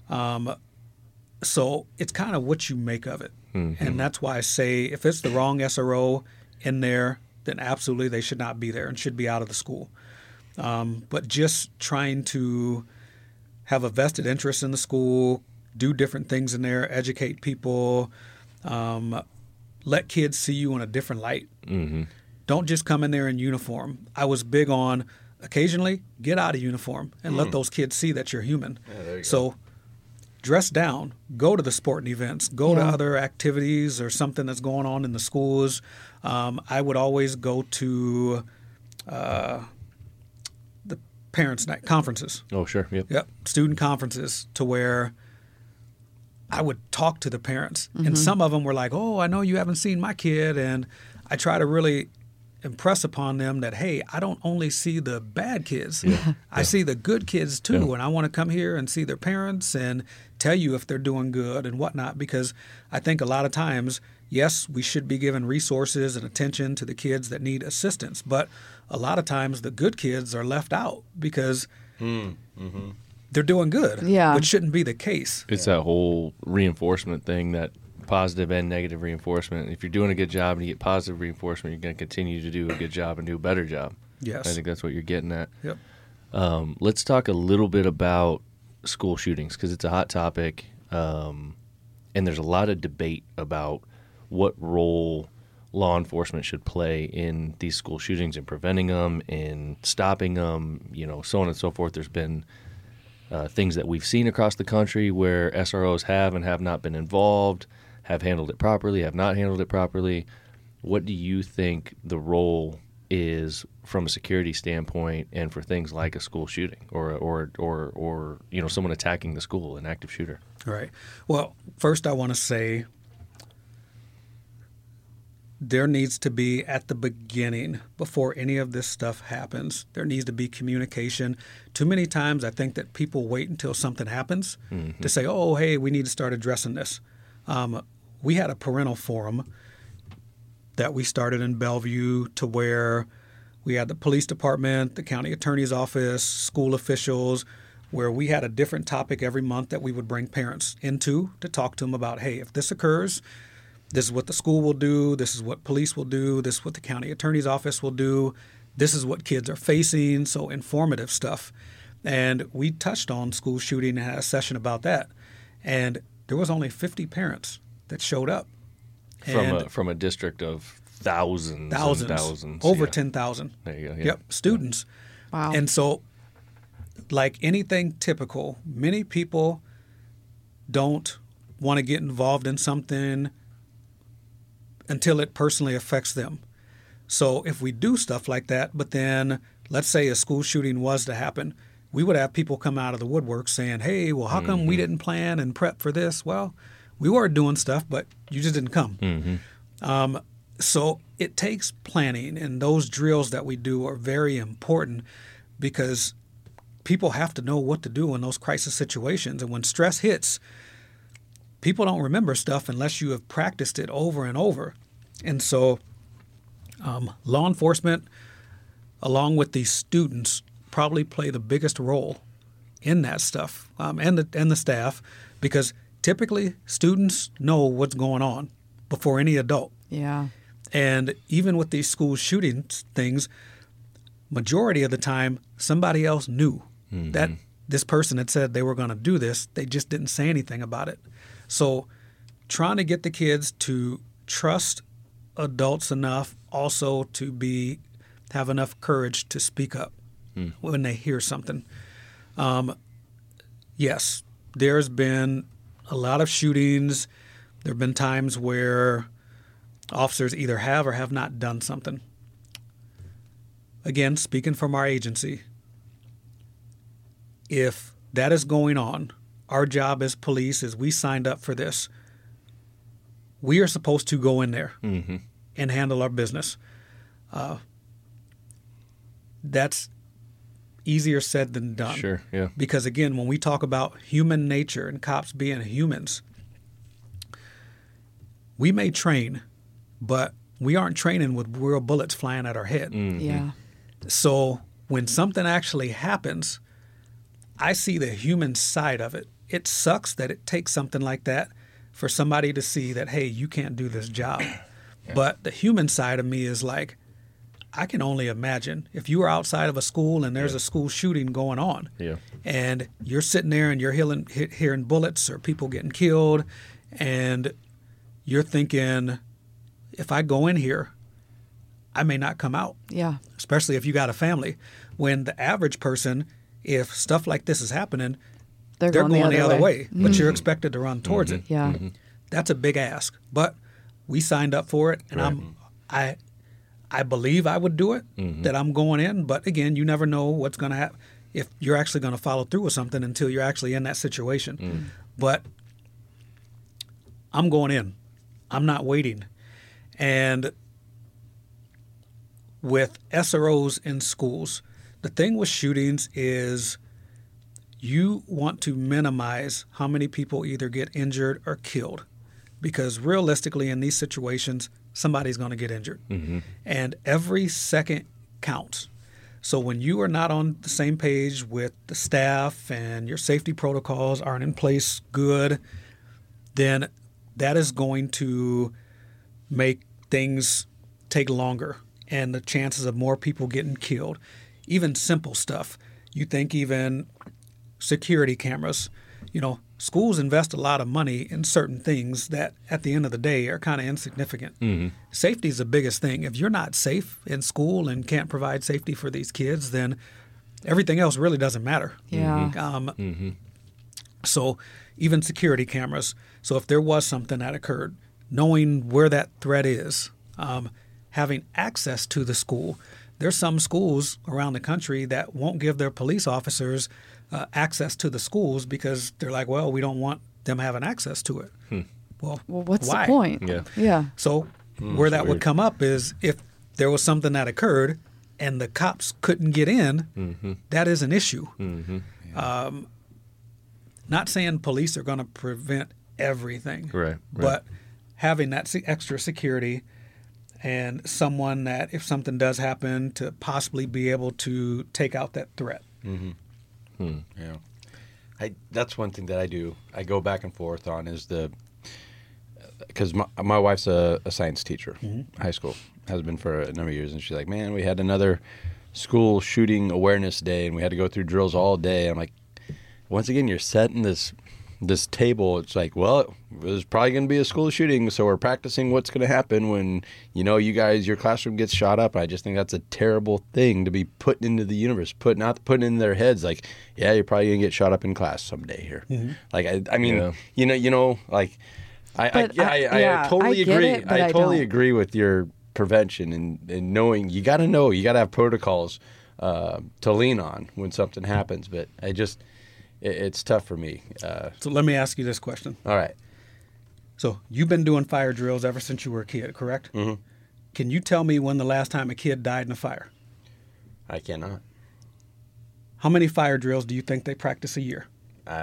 [SPEAKER 5] So it's kind of what you make of it. And that's why I say if it's the wrong SRO in there, then absolutely they should not be there and should be out of the school. But just trying to have a vested interest in the school, do different things in there, educate people, let kids see you in a different light.
[SPEAKER 1] Mm-hmm.
[SPEAKER 5] Don't just come in there in uniform. I was big on occasionally get out of uniform and let those kids see that you're human.
[SPEAKER 3] Yeah, there you
[SPEAKER 5] So dress down, go to the sporting events, go to
[SPEAKER 4] Yeah.
[SPEAKER 5] other activities or something that's going on in the schools. I would always go to the parents' night conferences.
[SPEAKER 1] Oh, sure. Yep.
[SPEAKER 5] Yep, student conferences to where I would talk to the parents. And some of them were like, oh, I know you haven't seen my kid. And I try to really impress upon them that, hey, I don't only see the bad kids. I see the good kids too.
[SPEAKER 1] Yeah.
[SPEAKER 5] And I want to come here and see their parents and tell you if they're doing good and whatnot. Because I think a lot of times, yes, we should be giving resources and attention to the kids that need assistance. But a lot of times the good kids are left out because they're doing good,
[SPEAKER 4] Yeah.
[SPEAKER 5] which shouldn't be the case.
[SPEAKER 1] It's that whole reinforcement thing, that positive and negative reinforcement. If you're doing a good job and you get positive reinforcement, you're going to continue to do a good job and do a better job.
[SPEAKER 5] Yes.
[SPEAKER 1] I think that's what you're getting at.
[SPEAKER 5] Yep.
[SPEAKER 1] Let's talk a little bit about school shootings because it's a hot topic, and there's a lot of debate about what role law enforcement should play in these school shootings and preventing them and stopping them, so on and so forth. There's been things that we've seen across the country where SROs have and have not been involved, have handled it properly, have not handled it properly. What do you think the role is from a security standpoint and for things like a school shooting or someone attacking the school, an active shooter?
[SPEAKER 5] All right. Well, first I want to say there needs to be, at the beginning, before any of this stuff happens, there needs to be communication. Too many times I think that people wait until something happens to say, oh, hey, we need to start addressing this. We had a parental forum that we started in Bellevue to where we had the police department, the county attorney's office, school officials, where we had a different topic every month that we would bring parents into to talk to them about, hey, if this occurs, this is what the school will do, this is what police will do, this is what the county attorney's office will do, this is what kids are facing, so informative stuff. And we touched on school shooting and had a session about that. And there was only 50 parents that showed up.
[SPEAKER 1] From a district of thousands and thousands.
[SPEAKER 5] Over
[SPEAKER 1] yeah.
[SPEAKER 5] 10,000.
[SPEAKER 1] There you go. Yeah.
[SPEAKER 5] Yep, students.
[SPEAKER 4] Wow.
[SPEAKER 5] And so, like anything typical, many people don't want to get involved in something until it personally affects them. So if we do stuff like that, but then let's say a school shooting was to happen, we would have people come out of the woodwork saying, hey, well, how come we didn't plan and prep for this? Well, we were doing stuff, but you just didn't come. So it takes planning, and those drills that we do are very important because people have to know what to do in those crisis situations. And when stress hits, people don't remember stuff unless you have practiced it over and over. And so law enforcement, along with these students, probably play the biggest role in that stuff, and the staff, because typically students know what's going on before any adult.
[SPEAKER 4] Yeah.
[SPEAKER 5] And even with these school shooting things, majority of the time, somebody else knew that this person had said they were going to do this. They just didn't say anything about it. So trying to get the kids to trust adults enough also to have enough courage to speak up when they hear something. Yes, there's been a lot of shootings. There have been times where officers either have or have not done something. Again, speaking from our agency, if that is going on, our job as police is we signed up for this. We are supposed to go in there and handle our business. That's easier said than done.
[SPEAKER 1] Sure, yeah.
[SPEAKER 5] Because again, when we talk about human nature and cops being humans, we may train, but we aren't training with real bullets flying at our head.
[SPEAKER 4] Yeah.
[SPEAKER 5] So when something actually happens, I see the human side of it. It sucks that it takes something like that for somebody to see that, hey, you can't do this job. But the human side of me is like, I can only imagine if you are outside of a school and there's a school shooting going on,
[SPEAKER 1] Yeah.
[SPEAKER 5] and you're sitting there and you're hearing bullets or people getting killed, and you're thinking, if I go in here, I may not come out,
[SPEAKER 4] Yeah.
[SPEAKER 5] especially if you got a family. When the average person, if stuff like this is happening,
[SPEAKER 4] They're
[SPEAKER 5] they're
[SPEAKER 4] going
[SPEAKER 5] going the other way, but
[SPEAKER 4] Mm-hmm.
[SPEAKER 5] you're expected to run towards it.
[SPEAKER 4] Yeah.
[SPEAKER 5] That's a big ask, but we signed up for it, and I believe I would do it, that I'm going in. But again, you never know what's going to happen, if you're actually going to follow through with something until you're actually in that situation. But I'm going in. I'm not waiting. And with SROs in schools, the thing with shootings is you want to minimize how many people either get injured or killed, because realistically in these situations, somebody's going to get injured. And every second counts. So when you are not on the same page with the staff and your safety protocols aren't in place good, then that is going to make things take longer and the chances of more people getting killed. Even simple stuff. You think even security cameras, schools invest a lot of money in certain things that at the end of the day are kind of insignificant. Safety is the biggest thing. If you're not safe in school and can't provide safety for these kids, then everything else really doesn't matter.
[SPEAKER 4] Yeah.
[SPEAKER 5] So even security cameras. So if there was something that occurred, knowing where that threat is, having access to the school. There's some schools around the country that won't give their police officers access to the schools because they're like, well, we don't want them having access to it. Well,
[SPEAKER 4] What's
[SPEAKER 5] why?
[SPEAKER 4] the point?
[SPEAKER 1] Yeah.
[SPEAKER 4] Yeah.
[SPEAKER 5] So where that would come up is if there was something that occurred and the cops couldn't get in, that is an issue. Not saying police are going to prevent everything,
[SPEAKER 1] Right.
[SPEAKER 5] but having that extra security and someone that, if something does happen, to possibly be able to take out that threat.
[SPEAKER 3] Yeah, that's one thing that I do. I go back and forth on is because my wife's a science teacher, high school, has been for a number of years, and she's like, man, we had another school shooting awareness day, and we had to go through drills all day. I'm like, once again, you're setting this table. It's like, well, there's probably going to be a school shooting, so we're practicing what's going to happen when you guys, your classroom gets shot up. I just think that's a terrible thing to be put into the universe, putting in their heads. Like, yeah, you're probably going to get shot up in class someday here. Like, I mean, like, I totally
[SPEAKER 4] get
[SPEAKER 3] agree.
[SPEAKER 4] it, but
[SPEAKER 3] I totally
[SPEAKER 4] don't.
[SPEAKER 3] agree with your prevention and knowing you got to have protocols to lean on when something happens. But it's tough for me.
[SPEAKER 5] So let me ask you this question.
[SPEAKER 3] All right.
[SPEAKER 5] So you've been doing fire drills ever since you were a kid, correct? Can you tell me when the last time a kid died in a fire?
[SPEAKER 3] I cannot.
[SPEAKER 5] How many fire drills do you think they practice a year?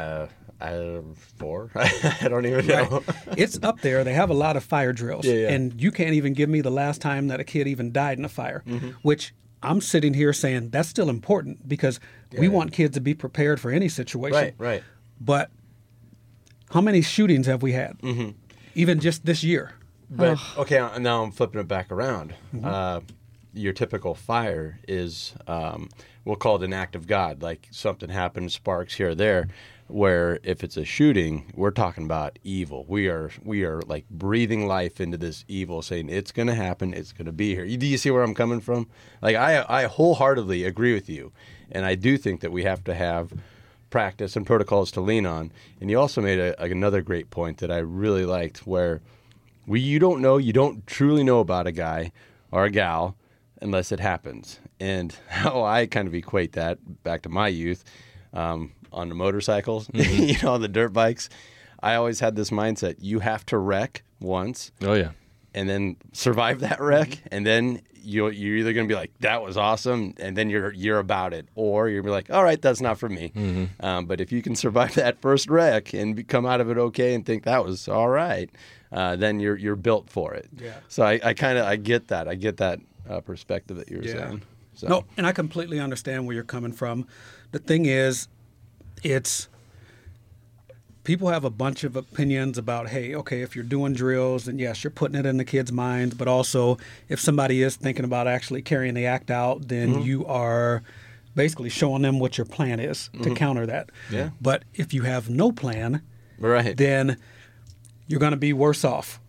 [SPEAKER 3] 4. I don't even know.
[SPEAKER 5] It's up there. They have a lot of fire drills.
[SPEAKER 3] Yeah.
[SPEAKER 5] And you can't even give me the last time that a kid even died in a fire, which I'm sitting here saying that's still important because we want kids to be prepared for any situation.
[SPEAKER 3] Right.
[SPEAKER 5] But how many shootings have we had? Even just this year?
[SPEAKER 3] But okay, now I'm flipping it back around. Your typical fire is, we'll call it an act of God, like something happened, sparks here or there. Where if it's a shooting, we're talking about evil. We are like breathing life into this evil, saying it's going to happen, it's going to be here. Do you see where I'm coming from? Like I wholeheartedly agree with you, and I do think that we have to have practice and protocols to lean on. And you also made another great point that I really liked, where you don't truly know about a guy or a gal unless it happens. And how I kind of equate that back to my youth. On the motorcycles, the dirt bikes, I always had this mindset: you have to wreck once,
[SPEAKER 1] Oh yeah.
[SPEAKER 3] and then survive that wreck, and then you're either going to be like, "That was awesome," and then you're about it, or you're going to be like, "All right, that's not for me." But if you can survive that first wreck and come out of it okay and think that was all right, then you're built for it.
[SPEAKER 5] Yeah.
[SPEAKER 3] So I get that. I get that perspective that you were saying. So.
[SPEAKER 5] No, and I completely understand where you're coming from. The thing is, people have a bunch of opinions about, hey, okay, if you're doing drills, then yes, you're putting it in the kids' minds. But also, if somebody is thinking about actually carrying the act out, then you are basically showing them what your plan is to counter that.
[SPEAKER 3] Yeah.
[SPEAKER 5] But if you have no plan,
[SPEAKER 3] Right.
[SPEAKER 5] then you're going to be worse off.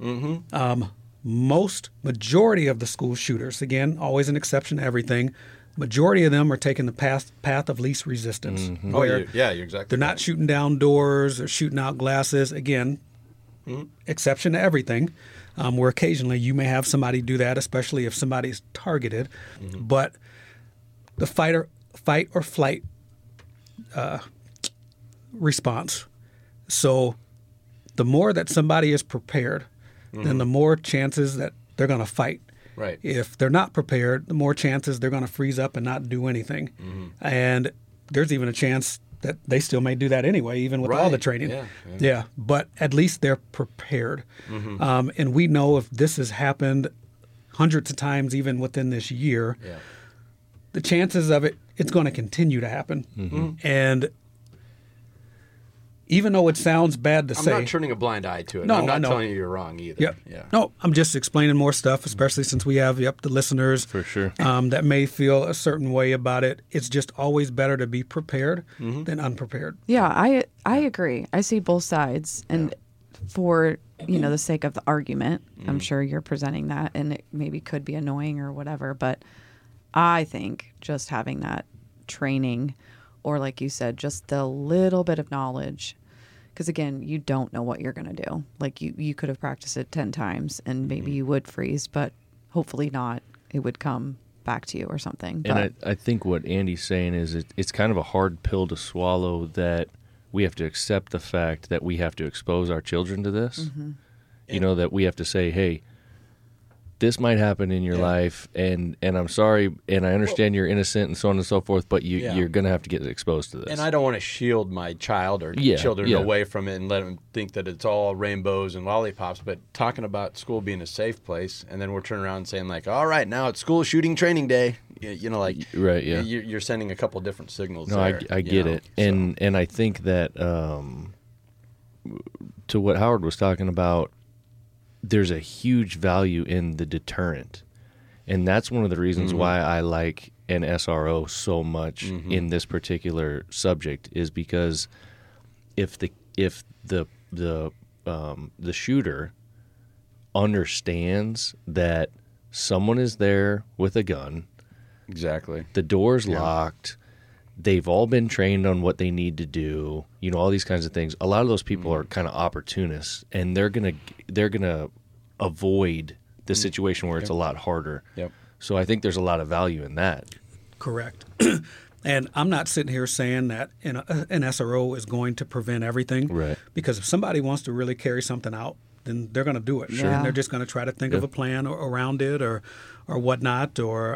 [SPEAKER 5] Majority of the school shooters, again, always an exception to everything, majority of them are taking the path of least resistance.
[SPEAKER 3] Oh,
[SPEAKER 5] Where
[SPEAKER 3] you're exactly
[SPEAKER 5] they're not
[SPEAKER 3] right.
[SPEAKER 5] shooting down doors or shooting out glasses. Again, exception to everything, where occasionally you may have somebody do that, especially if somebody's targeted. But the fight or flight response. So the more that somebody is prepared, then the more chances that they're going to fight.
[SPEAKER 3] Right.
[SPEAKER 5] If they're not prepared, the more chances they're going to freeze up and not do anything. And there's even a chance that they still may do that anyway, even with all the
[SPEAKER 3] Right.
[SPEAKER 5] training.
[SPEAKER 3] Yeah.
[SPEAKER 5] But at least they're prepared. And we know if this has happened hundreds of times, even within this year, the chances of it's going to continue to happen. And even though it sounds bad to
[SPEAKER 3] I'm
[SPEAKER 5] say,
[SPEAKER 3] not turning a blind eye to it.
[SPEAKER 5] No,
[SPEAKER 3] I'm not
[SPEAKER 5] I know.
[SPEAKER 3] telling you you're wrong either.
[SPEAKER 5] Yep.
[SPEAKER 3] Yeah.
[SPEAKER 5] No, I'm just explaining more stuff, especially since we have the listeners
[SPEAKER 1] For sure.
[SPEAKER 5] that may feel a certain way about it. It's just always better to be prepared than unprepared.
[SPEAKER 4] Yeah, I agree. I see both sides, and for the sake of the argument, I'm sure you're presenting that, and it maybe could be annoying or whatever. But I think just having that training, or like you said, just the little bit of knowledge, because again, you don't know what you're going to do. Like you could have practiced it 10 times, and maybe you would freeze, but hopefully not. It would come back to you or something. But
[SPEAKER 1] And I think what Andy's saying is it's kind of a hard pill to swallow, that we have to accept the fact that we have to expose our children to this. That we have to say, hey, this might happen in your life, and I'm sorry, and I understand you're innocent and so on and so forth, but you're going to have to get exposed to this.
[SPEAKER 3] And I don't want to shield my child or children away from it and let them think that it's all rainbows and lollipops. But talking about school being a safe place, and then we're turning around and saying like, all right, now it's school shooting training day.
[SPEAKER 1] Right, yeah.
[SPEAKER 3] You're sending a couple different signals.
[SPEAKER 1] No,
[SPEAKER 3] there,
[SPEAKER 1] I get it, and I think that to what Howard was talking about, there's a huge value in the deterrent, and that's one of the reasons why I like an SRO so much in this particular subject, is because if the shooter understands that someone is there with a gun,
[SPEAKER 3] exactly,
[SPEAKER 1] the door's locked, they've all been trained on what they need to do, all these kinds of things. A lot of those people are kind of opportunists, and they're gonna avoid the situation where it's a lot harder.
[SPEAKER 3] Yep.
[SPEAKER 1] So I think there's a lot of value in that.
[SPEAKER 5] Correct. And I'm not sitting here saying that an SRO is going to prevent everything.
[SPEAKER 1] Right.
[SPEAKER 5] Because if somebody wants to really carry something out, then they're going to do it.
[SPEAKER 4] Sure.
[SPEAKER 5] And they're just going to try to think of a plan around it or whatnot.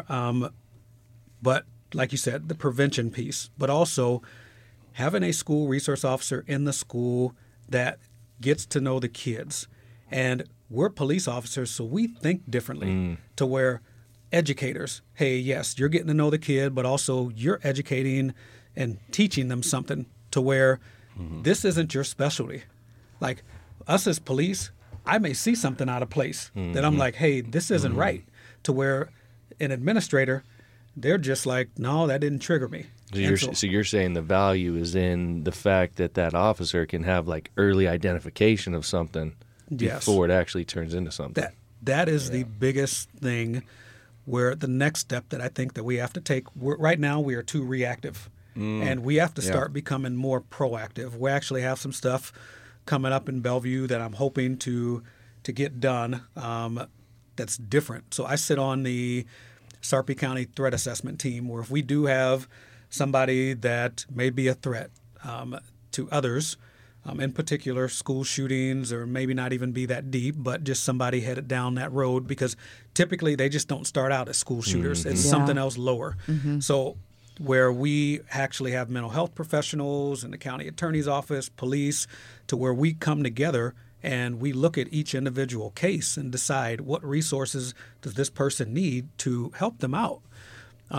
[SPEAKER 5] But like you said, the prevention piece. But also having a school resource officer in the school that gets to know the kids. And we're police officers, so we think differently to where educators, hey, yes, you're getting to know the kid, but also you're educating and teaching them something to where this isn't your specialty. Like us as police, I may see something out of place that I'm like, hey, this isn't right. To where an administrator, they're just like, no, that didn't trigger me.
[SPEAKER 1] So you're saying the value is in the fact that officer can have like early identification of something before it actually turns into something.
[SPEAKER 5] That is the biggest thing, where the next step that I think that we have to take, right now we are too reactive, and we have to start becoming more proactive. We actually have some stuff coming up in Bellevue that I'm hoping to get done that's different. So I sit on the Sarpy County Threat Assessment Team, where if we do have somebody that may be a threat to others, in particular school shootings, or maybe not even be that deep, but just somebody headed down that road, because typically they just don't start out as school shooters. It's something else lower. So where we actually have mental health professionals in the county attorney's office, police, to where we come together and we look at each individual case and decide what resources does this person need to help them out.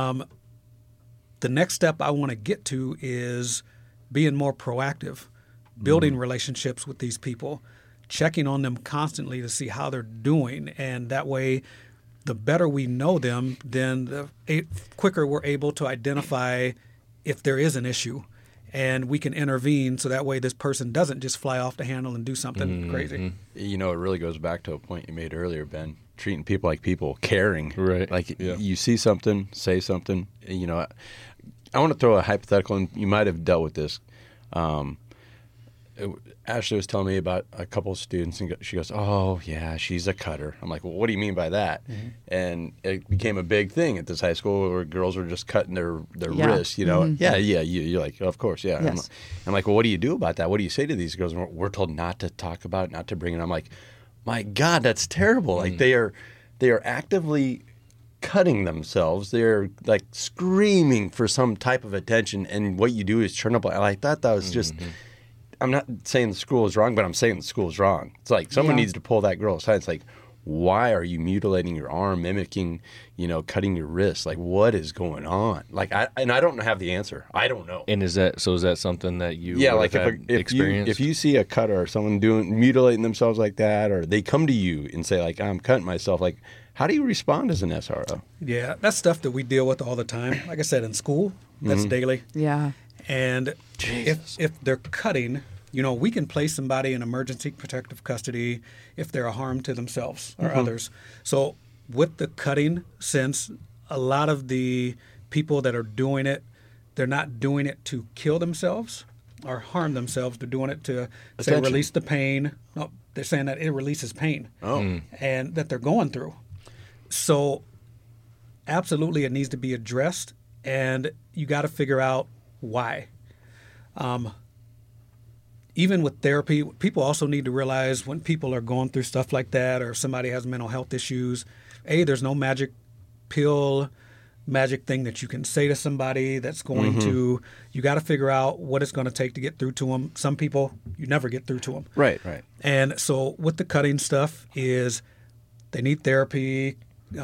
[SPEAKER 5] The next step I want to get to is being more proactive, building relationships with these people, checking on them constantly to see how they're doing. And that way, the better we know them, then the quicker we're able to identify if there is an issue. And we can intervene so that way this person doesn't just fly off the handle and do something crazy.
[SPEAKER 3] You know, it really goes back to a point you made earlier, Ben. Treating people like people, caring.
[SPEAKER 1] Right.
[SPEAKER 3] Like
[SPEAKER 1] Yeah.
[SPEAKER 3] you see something, say something. You know, I want to throw a hypothetical, and you might have dealt with this. Ashley was telling me about a couple of students, and she goes, "Oh, yeah, she's a cutter." I'm like, "Well, what do you mean by that?" And it became a big thing at this high school where girls were just cutting their
[SPEAKER 4] Yeah.
[SPEAKER 3] wrists, you know. Yeah, you're like, "Of course, yeah."
[SPEAKER 4] Yes.
[SPEAKER 3] I'm like, "Well, what do you do about that? What do you say to these girls?" And we're told not to talk about it, not to bring it. I'm like, "My God, that's terrible!" Like they are actively cutting themselves. They're like screaming for some type of attention, and what you do is turn up. I thought that was just. I'm not saying the school is wrong, but I'm saying the school is wrong. It's like someone
[SPEAKER 4] Yeah.
[SPEAKER 3] needs to pull that girl aside. It's like, why are you mutilating your arm, mimicking, cutting your wrist? Like, what is going on? Like, I don't have the answer. I don't know.
[SPEAKER 1] And is that something that you
[SPEAKER 3] Yeah,
[SPEAKER 1] would
[SPEAKER 3] like
[SPEAKER 1] have had experienced?
[SPEAKER 3] if you see a cutter or someone mutilating themselves like that, or they come to you and say like, I'm cutting myself, like, how do you respond as an SRO?
[SPEAKER 5] Yeah, that's stuff that we deal with all the time. Like I said, in school, that's daily.
[SPEAKER 4] Yeah.
[SPEAKER 5] And if they're cutting, we can place somebody in emergency protective custody if they're a harm to themselves or others. So with the cutting, since a lot of the people that are doing it, they're not doing it to kill themselves or harm themselves. They're doing it to say
[SPEAKER 3] Attention.
[SPEAKER 5] release the pain. No, they're saying that it releases pain and that they're going through. So absolutely, it needs to be addressed, and you got to figure out why. Even with therapy, people also need to realize when people are going through stuff like that, or somebody has mental health issues, there's no magic pill, magic thing that you can say to somebody that's going to, you got to figure out what it's going to take to get through to them. Some people, you never get through to them.
[SPEAKER 3] Right.
[SPEAKER 5] And so with the cutting stuff is they need therapy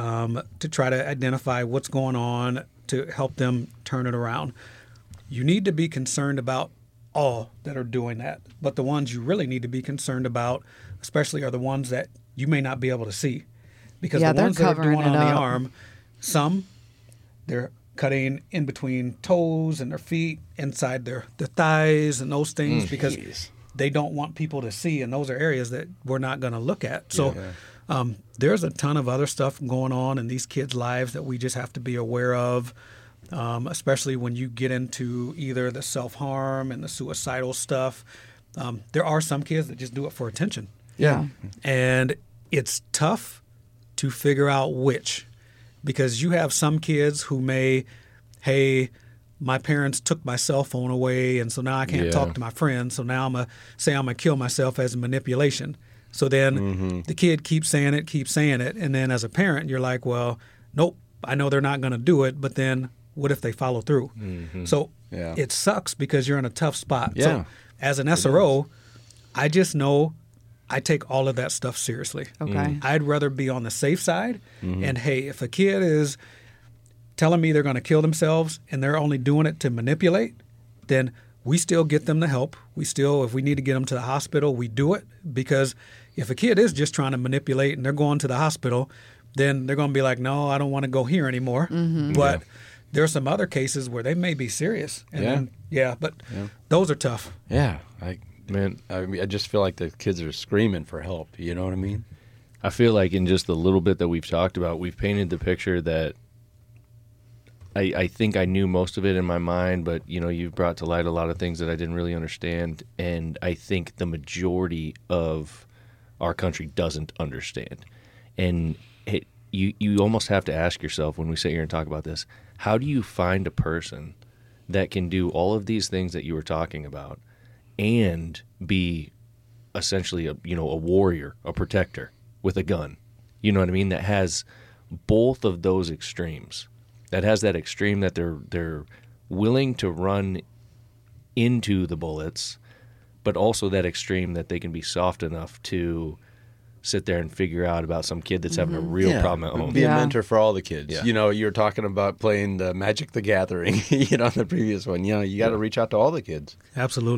[SPEAKER 5] to try to identify what's going on to help them turn it around. You need to be concerned about all that are doing that. But the ones you really need to be concerned about, especially, are the ones that you may not be able to see. Because
[SPEAKER 4] Yeah,
[SPEAKER 5] the
[SPEAKER 4] they're
[SPEAKER 5] ones that are
[SPEAKER 4] covering
[SPEAKER 5] doing on
[SPEAKER 4] it
[SPEAKER 5] the
[SPEAKER 4] up.
[SPEAKER 5] arm, some, they're cutting in between toes and their feet, inside their thighs and those things because they don't want people to see. And those are areas that we're not going to look at. So there's a ton of other stuff going on in these kids' lives that we just have to be aware of. Especially when you get into either the self-harm and the suicidal stuff. There are some kids that just do it for attention.
[SPEAKER 3] Yeah.
[SPEAKER 5] And it's tough to figure out which, because you have some kids who may, hey, my parents took my cell phone away, and so now I can't talk to my friends, so now I'm going to kill myself as a manipulation. So then the kid keeps saying it, and then as a parent, you're like, well, nope, I know they're not going to do it, but then what if they follow through? So it sucks because you're in a tough spot.
[SPEAKER 3] Yeah.
[SPEAKER 5] So as an SRO, I just know I take all of that stuff seriously.
[SPEAKER 4] Okay.
[SPEAKER 5] I'd rather be on the safe side. And hey, if a kid is telling me they're going to kill themselves and they're only doing it to manipulate, then we still get them the help. We still, if we need to get them to the hospital, we do it. Because if a kid is just trying to manipulate and they're going to the hospital, then they're going to be like, no, I don't want to go here anymore. But there are some other cases where they may be serious. And but those are tough.
[SPEAKER 3] Yeah.
[SPEAKER 1] Man,
[SPEAKER 3] I just feel like the kids are screaming for help. You know what I mean?
[SPEAKER 1] I feel like in just the little bit that we've talked about, we've painted the picture that I think I knew most of it in my mind, but, you've brought to light a lot of things that I didn't really understand. And I think the majority of our country doesn't understand. And you almost have to ask yourself when we sit here and talk about this, how do you find a person that can do all of these things that you were talking about and be essentially a warrior, a protector with a gun? You know what I mean? That has both of those extremes. That has that extreme that they're willing to run into the bullets, but also that extreme that they can be soft enough to sit there and figure out about some kid that's having a real problem at home.
[SPEAKER 3] Be a mentor for all the kids.
[SPEAKER 1] Yeah.
[SPEAKER 3] You were talking about playing the Magic the Gathering, in the previous one. You got to reach out to all the kids.
[SPEAKER 5] Absolutely.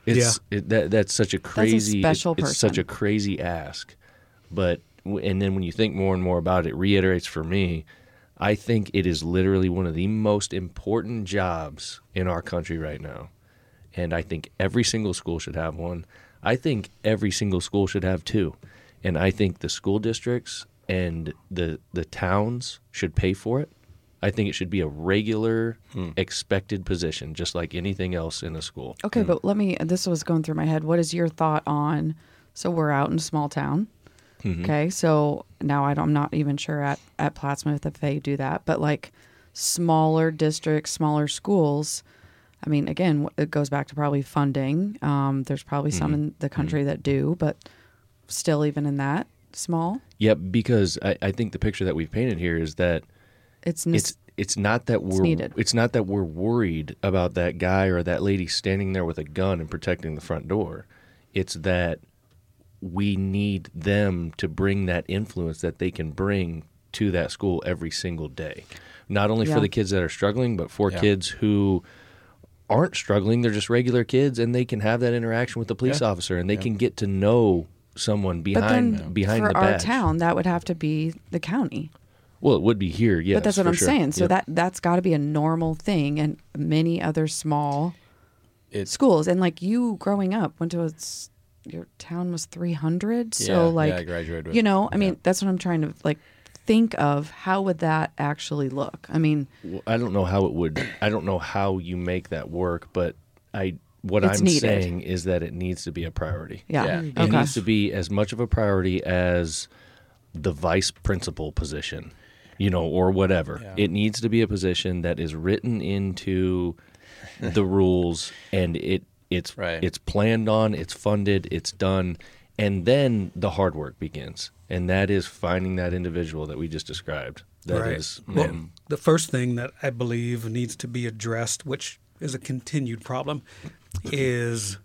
[SPEAKER 1] That's such a crazy,
[SPEAKER 4] special
[SPEAKER 1] it's such
[SPEAKER 4] person.
[SPEAKER 1] a crazy ask. But, and then when you think more and more about it, it reiterates for me, I think it is literally one of the most important jobs in our country right now. And I think every single school should have one. I think every single school should have two. And I think the school districts and the towns should pay for it. I think it should be a regular, expected position, just like anything else in a school.
[SPEAKER 4] Okay, but this was going through my head. What is your thought on, so we're out in a small town. Okay, so now I'm not even sure at Plattsmouth if they do that, but like smaller districts, smaller schools, I mean, again, it goes back to probably funding. There's probably some in the country that do, but still even in that small.
[SPEAKER 1] Yeah, because I think the picture that we've painted here is that it's not that
[SPEAKER 4] needed.
[SPEAKER 1] It's not that we're worried about that guy or that lady standing there with a gun and protecting the front door. It's that we need them to bring that influence that they can bring to that school every single day. Not only for the kids that are struggling, but for kids who aren't struggling. They're just regular kids, and they can have that interaction with the police officer, and they can get to know someone behind
[SPEAKER 4] for
[SPEAKER 1] the
[SPEAKER 4] our
[SPEAKER 1] badge.
[SPEAKER 4] town, that would have to be the county.
[SPEAKER 1] Well, it would be here, yes.
[SPEAKER 4] But that's what
[SPEAKER 1] for
[SPEAKER 4] I'm
[SPEAKER 1] sure.
[SPEAKER 4] saying. So
[SPEAKER 1] Yep.
[SPEAKER 4] that's got to be a normal thing, and many other small schools. And like you growing up, your town was 300. So
[SPEAKER 3] I graduated with.
[SPEAKER 4] I mean, that's what I'm trying to like think of. How would that actually look? I mean,
[SPEAKER 1] Well, I don't know how it would. I don't know how you make that work, but what
[SPEAKER 4] It's
[SPEAKER 1] I'm
[SPEAKER 4] needed.
[SPEAKER 1] saying is that it needs to be a priority.
[SPEAKER 4] yeah.
[SPEAKER 3] Yeah.
[SPEAKER 1] It
[SPEAKER 4] Okay.
[SPEAKER 1] needs to be as much of a priority as the vice principal position, or whatever.
[SPEAKER 3] Yeah.
[SPEAKER 1] It needs to be a position that is written into the rules, and it's
[SPEAKER 3] Right.
[SPEAKER 1] it's planned on, it's funded, it's done, and then the hard work begins, and that is finding that individual that we just described. That is,
[SPEAKER 5] Well, the first thing that I believe needs to be addressed, which is a continued problem, is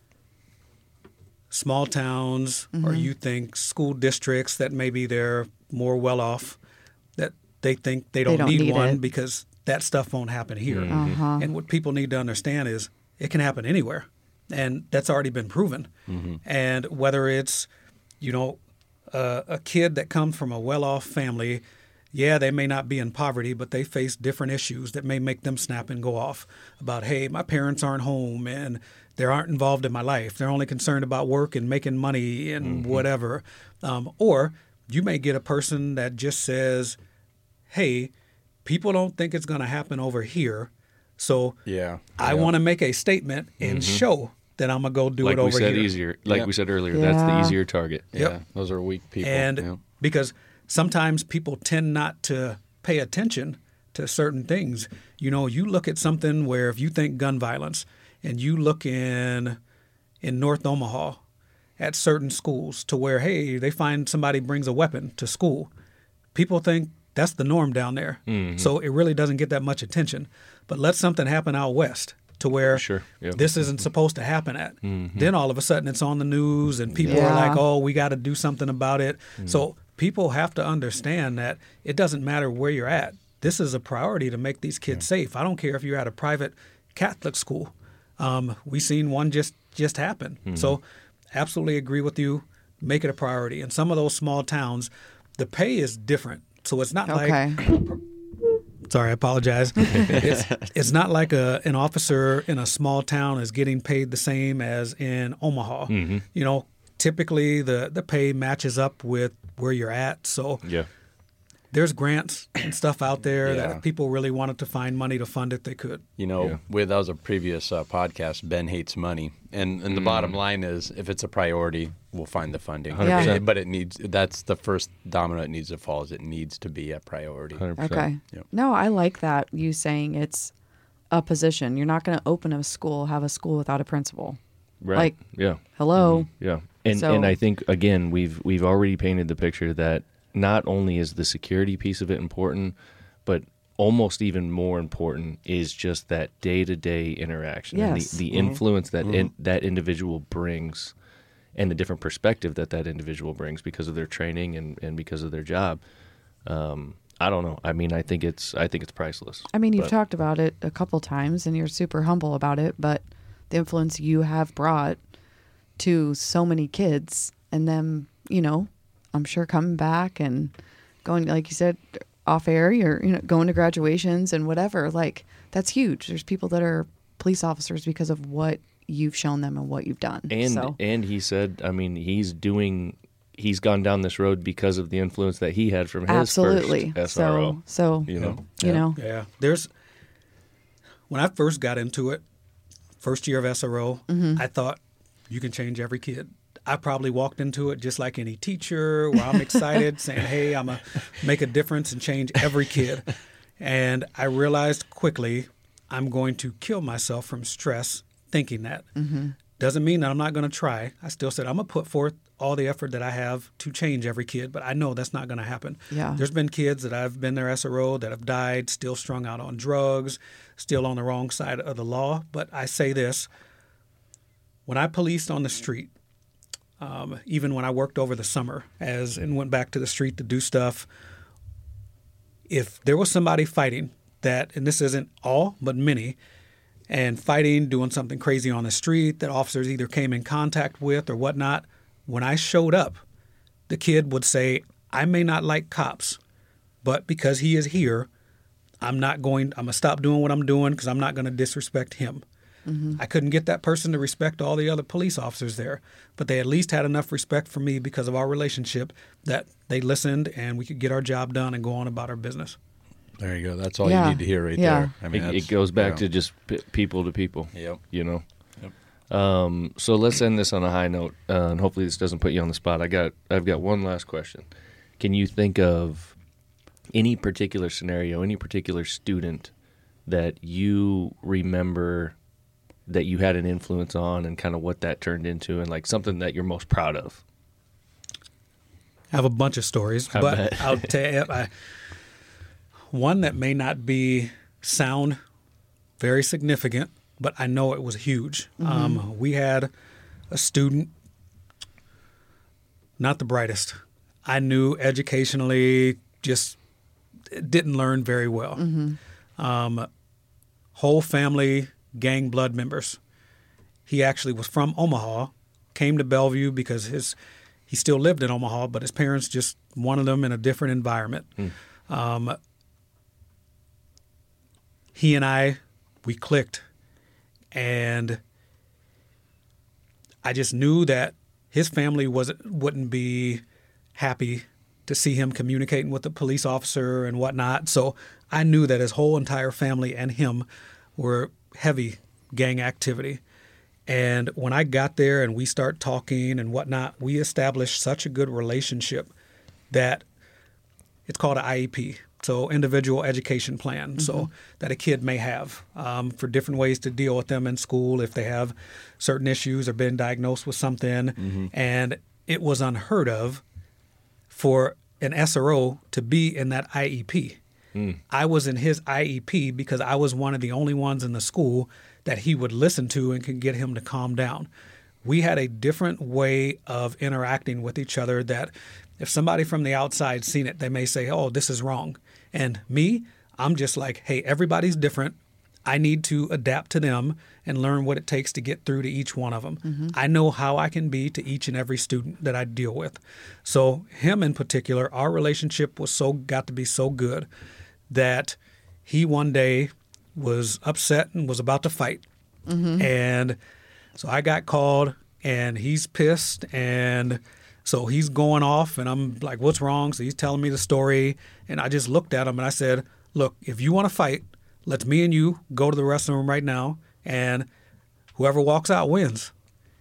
[SPEAKER 5] small towns or you think school districts that maybe they're more well off, that they think they don't need one
[SPEAKER 4] it.
[SPEAKER 5] because that stuff won't happen here.
[SPEAKER 4] Uh-huh.
[SPEAKER 5] And what people need to understand is it can happen anywhere. And that's already been proven. And whether it's, a kid that comes from a well-off family, they may not be in poverty, but they face different issues that may make them snap and go off about, hey, my parents aren't home and they aren't involved in my life. They're only concerned about work and making money and whatever. Or you may get a person that just says, hey, people don't think it's going to happen over here. So I want to make a statement and show that I'm going to go do
[SPEAKER 1] like
[SPEAKER 5] it over
[SPEAKER 1] we said
[SPEAKER 5] here.
[SPEAKER 1] easier. Like
[SPEAKER 3] Yep.
[SPEAKER 1] we said earlier, that's the
[SPEAKER 4] Yeah.
[SPEAKER 1] easier target.
[SPEAKER 5] Yep.
[SPEAKER 3] Those are weak people.
[SPEAKER 5] And because sometimes people tend not to pay attention to certain things. You look at something where if you think gun violence and you look in North Omaha at certain schools to where, hey, they find somebody brings a weapon to school, people think that's the norm down there. So it really doesn't get that much attention. But let something happen out west to where
[SPEAKER 1] Sure, yep.
[SPEAKER 5] this isn't supposed to happen at. Then all of a sudden it's on the news and people are
[SPEAKER 4] Yeah.
[SPEAKER 5] like, oh, we got to do something about it. So people have to understand that it doesn't matter where you're at. This is a priority to make these kids safe. I don't care if you're at a private Catholic school. We seen one just happen. So absolutely agree with you. Make it a priority. In some of those small towns, the pay is different. So it's not
[SPEAKER 4] Okay.
[SPEAKER 5] Sorry, I apologize. It's not like an officer in a small town is getting paid the same as in Omaha. Typically the pay matches up with where you're at. So
[SPEAKER 1] Yeah.
[SPEAKER 5] there's grants and stuff out there that
[SPEAKER 3] Yeah.
[SPEAKER 5] if people really wanted to find money to fund it, they could.
[SPEAKER 3] that was a previous podcast. Ben hates money, and the bottom line is, if it's a priority, we'll find the funding.
[SPEAKER 1] 100%.
[SPEAKER 3] But that's the first domino it needs to fall. Is it needs to be a priority.
[SPEAKER 1] 100%.
[SPEAKER 4] Okay.
[SPEAKER 3] Yep.
[SPEAKER 4] No, I like that you saying it's a position. You're not going to open a school, have a school without a principal.
[SPEAKER 1] Right.
[SPEAKER 4] Like,
[SPEAKER 1] yeah.
[SPEAKER 4] hello.
[SPEAKER 1] Yeah. And
[SPEAKER 4] So-
[SPEAKER 1] and I think again we've already painted the picture that not only is the security piece of it important, but almost even more important is just that day-to-day interaction
[SPEAKER 4] Yes.
[SPEAKER 1] and the influence that that individual brings and the different perspective that individual brings because of their training and because of their job. I don't know. I mean, I think it's priceless.
[SPEAKER 4] I mean, you've
[SPEAKER 1] But-
[SPEAKER 4] talked about it a couple times and you're super humble about it, but the influence you have brought to so many kids, and them, you know, I'm sure coming back and going, like you said, off air, you're, you know, going to graduations and whatever. Like, that's huge. There's people that are police officers because of what you've shown them and what you've done.
[SPEAKER 1] And he said, I mean, he's gone down this road because of the influence that he had from his
[SPEAKER 4] absolutely
[SPEAKER 1] first SRO.
[SPEAKER 4] So
[SPEAKER 1] you know,
[SPEAKER 4] you know,
[SPEAKER 5] Yeah. When I first got into it, first year of SRO, I thought you can change every kid. I probably walked into it just like any teacher where I'm excited saying, hey, I'm going to make a difference and change every kid. And I realized quickly I'm going to kill myself from stress thinking that. Doesn't mean that I'm not going to try. I still said I'm going to put forth all the effort that I have to change every kid, but I know that's not going to happen.
[SPEAKER 4] Yeah.
[SPEAKER 5] There's been kids that I've been their SRO that have died, still strung out on drugs, still on the wrong side of the law. But I say this, when I policed on the street, even when I worked over the summer and went back to the street to do stuff, if there was somebody fighting that, and this isn't all, but many, and fighting, doing something crazy on the street that officers either came in contact with or whatnot, when I showed up, the kid would say, I may not like cops, but because he is here, I'm going to stop doing what I'm doing because I'm not going to disrespect him. I couldn't get that person to respect all the other police officers there, but they at least had enough respect for me because of our relationship that they listened and we could get our job done and go on about our business.
[SPEAKER 3] There you go. That's all
[SPEAKER 4] Yeah.
[SPEAKER 3] you need to hear right
[SPEAKER 4] Yeah.
[SPEAKER 3] there. I mean,
[SPEAKER 1] it goes back to just people to people.
[SPEAKER 3] Yep.
[SPEAKER 1] You know.
[SPEAKER 3] Yep.
[SPEAKER 1] So let's end this on a high note, and hopefully this doesn't put you on the spot. I've got one last question. Can you think of any particular scenario, any particular student that you remember that you had an influence on, and kind of what that turned into, and like something that you're most proud of?
[SPEAKER 5] I have a bunch of stories,
[SPEAKER 1] I
[SPEAKER 5] but
[SPEAKER 1] bet.
[SPEAKER 5] I'll tell you, one that may not sound very significant, but I know it was huge. We had a student, not the brightest. I knew educationally just didn't learn very well. Whole family, gang blood members. He actually was from Omaha, came to Bellevue because he still lived in Omaha, but his parents just wanted him in a different environment. He and I, we clicked, and I just knew that his family wouldn't be happy to see him communicating with the police officer and whatnot. So I knew that his whole entire family and him were heavy gang activity. And when I got there and we start talking and whatnot, we established such a good relationship that it's called an IEP, so individual education plan, so that a kid may have for different ways to deal with them in school if they have certain issues or been diagnosed with something. And it was unheard of for an SRO to be in that IEP. I was in his IEP because I was one of the only ones in the school that he would listen to and could get him to calm down. We had a different way of interacting with each other that if somebody from the outside seen it, they may say, oh, this is wrong. And me, I'm just like, hey, everybody's different. I need to adapt to them and learn what it takes to get through to each one of them. I know how I can be to each and every student that I deal with. So him in particular, our relationship got to be so good that he one day was upset and was about to fight. And so I got called and he's pissed, and so he's going off and I'm like, what's wrong? So he's telling me the story, and I just looked at him and I said, look, if you want to fight, let's me and you go to the restroom right now, and whoever walks out wins.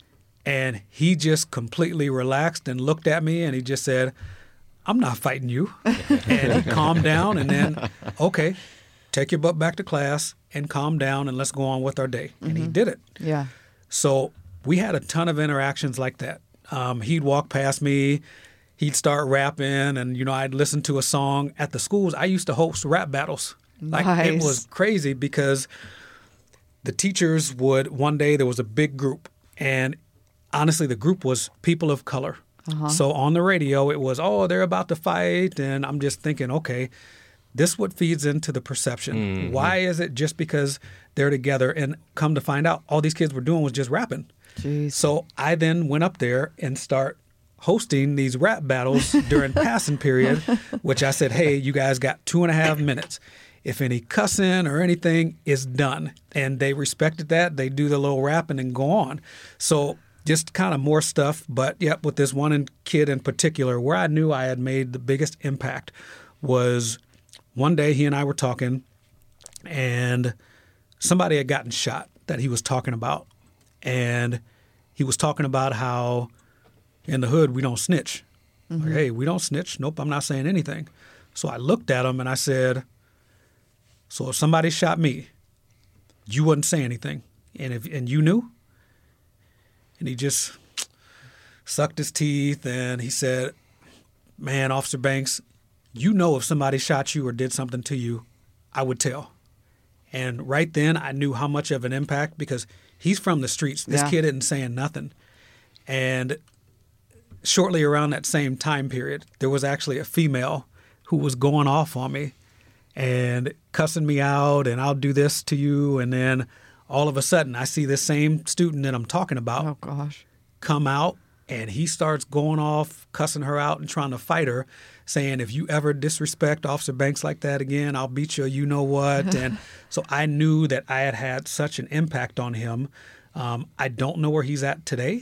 [SPEAKER 5] And he just completely relaxed and looked at me and he just said, I'm not fighting you. And he calmed down, and then, okay, take your butt back to class and calm down and let's go on with our day. And he did it.
[SPEAKER 4] Yeah.
[SPEAKER 5] So we had a ton of interactions like that. He'd walk past me, he'd start rapping, and, you know, I'd listen to a song. At the schools, I used to host rap battles. Like, it
[SPEAKER 4] Nice.
[SPEAKER 5] was crazy because the teachers one day there was a big group, and honestly, the group was people of color. So on the radio, it was, oh, they're about to fight. And I'm just thinking, okay, this what feeds into the perception. Why is it just because they're together? And come to find out, all these kids were doing was just rapping.
[SPEAKER 4] Jeez.
[SPEAKER 5] So I then went up there and start hosting these rap battles during passing period, which I said, hey, you guys got 2.5 minutes. If any cussing or anything is done. And they respected that. They do the little rapping and go on. So just kind of more stuff. But yep, with this one kid in particular, where I knew I had made the biggest impact was one day he and I were talking, and somebody had gotten shot that he was talking about. And he was talking about how in the hood we don't snitch. Like, hey, we don't snitch. Nope, I'm not saying anything. So I looked at him and I said, so if somebody shot me, you wouldn't say anything, and you knew? And he just sucked his teeth and he said, man, Officer Banks, you know if somebody shot you or did something to you, I would tell. And right then I knew how much of an impact, because he's from the streets. This kid isn't saying nothing. And shortly around that same time period, there was actually a female who was going off on me and cussing me out, and I'll do this to you. And then all of a sudden I see this same student that I'm talking about
[SPEAKER 4] Oh, gosh.
[SPEAKER 5] come out, and he starts going off, cussing her out and trying to fight her, saying, if you ever disrespect Officer Banks like that again, I'll beat you, you know what. And so I knew that I had had such an impact on him. I don't know where he's at today.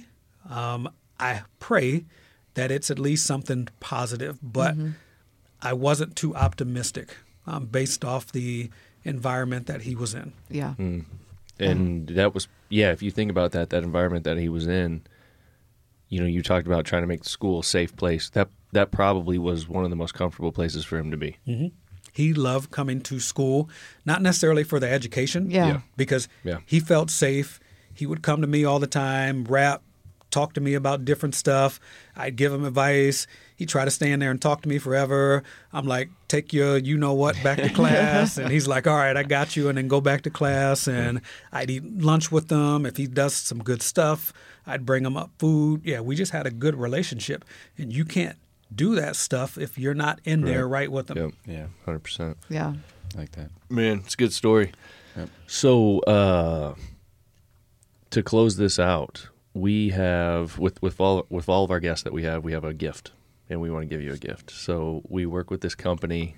[SPEAKER 5] I pray that it's at least something positive, but I wasn't too optimistic based off the environment that he was in.
[SPEAKER 4] Yeah.
[SPEAKER 1] And that was, if you think about that environment that he was in, you know, you talked about trying to make the school a safe place. That probably was one of the most comfortable places for him to be.
[SPEAKER 5] He loved coming to school, not necessarily for the education,
[SPEAKER 4] Yeah.
[SPEAKER 5] because he felt safe. He would come to me all the time, rap, talk to me about different stuff. I'd give him advice. He'd try to stand there and talk to me forever. I'm like, take your you-know-what back to class. And he's like, all right, I got you, and then go back to class. And I'd eat lunch with him. If he does some good stuff, I'd bring him up food. Yeah, we just had a good relationship. And you can't do that stuff if you're not in there right with them.
[SPEAKER 1] Yep.
[SPEAKER 3] Yeah,
[SPEAKER 1] 100%.
[SPEAKER 4] Yeah.
[SPEAKER 3] like that.
[SPEAKER 1] Man, it's a good story.
[SPEAKER 3] Yep.
[SPEAKER 1] So, to close this out, we have with all of our guests that we have a gift, and we want to give you a gift. So we work with this company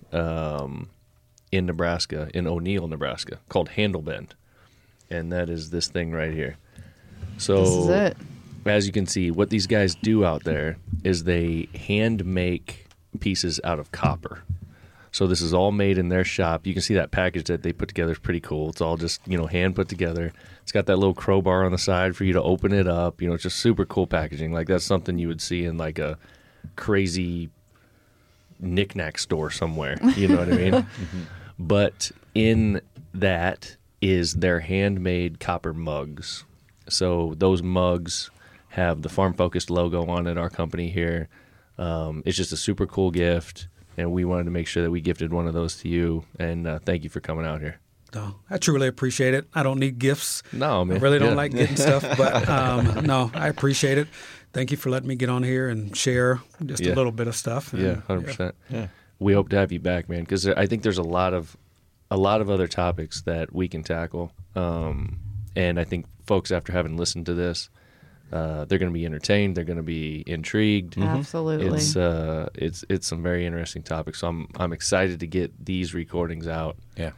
[SPEAKER 1] in Nebraska, in O'Neill, Nebraska, called Handlebend, and that is this thing right here. So
[SPEAKER 4] This is it.
[SPEAKER 1] as you can see, what these guys do out there is they hand make pieces out of copper. So this is all made in their shop. You can see that package that they put together is pretty cool. It's all just, hand put together. It's got that little crowbar on the side for you to open it up. It's just super cool packaging. Like that's something you would see in like a crazy knick-knack store somewhere. You know what I mean? But in that is their handmade copper mugs. So those mugs have the Farm Focused logo on it, our company here. It's just a super cool gift, and we wanted to make sure that we gifted one of those to you. And thank you for coming out here.
[SPEAKER 5] No, I truly appreciate it. I don't need gifts.
[SPEAKER 1] No, man.
[SPEAKER 5] I really don't
[SPEAKER 1] Yeah.
[SPEAKER 5] like getting stuff, but no, I appreciate it. Thank you for letting me get on here and share just
[SPEAKER 1] Yeah.
[SPEAKER 5] a little bit of stuff. And,
[SPEAKER 1] 100%.
[SPEAKER 3] Yeah.
[SPEAKER 1] We hope to have you back, man, because I think there's a lot of other topics that we can tackle. And I think folks, after having listened to this, they're going to be entertained. They're going to be intrigued.
[SPEAKER 4] Absolutely.
[SPEAKER 1] It's some very interesting topics. So I'm excited to get these recordings out.
[SPEAKER 3] Yeah.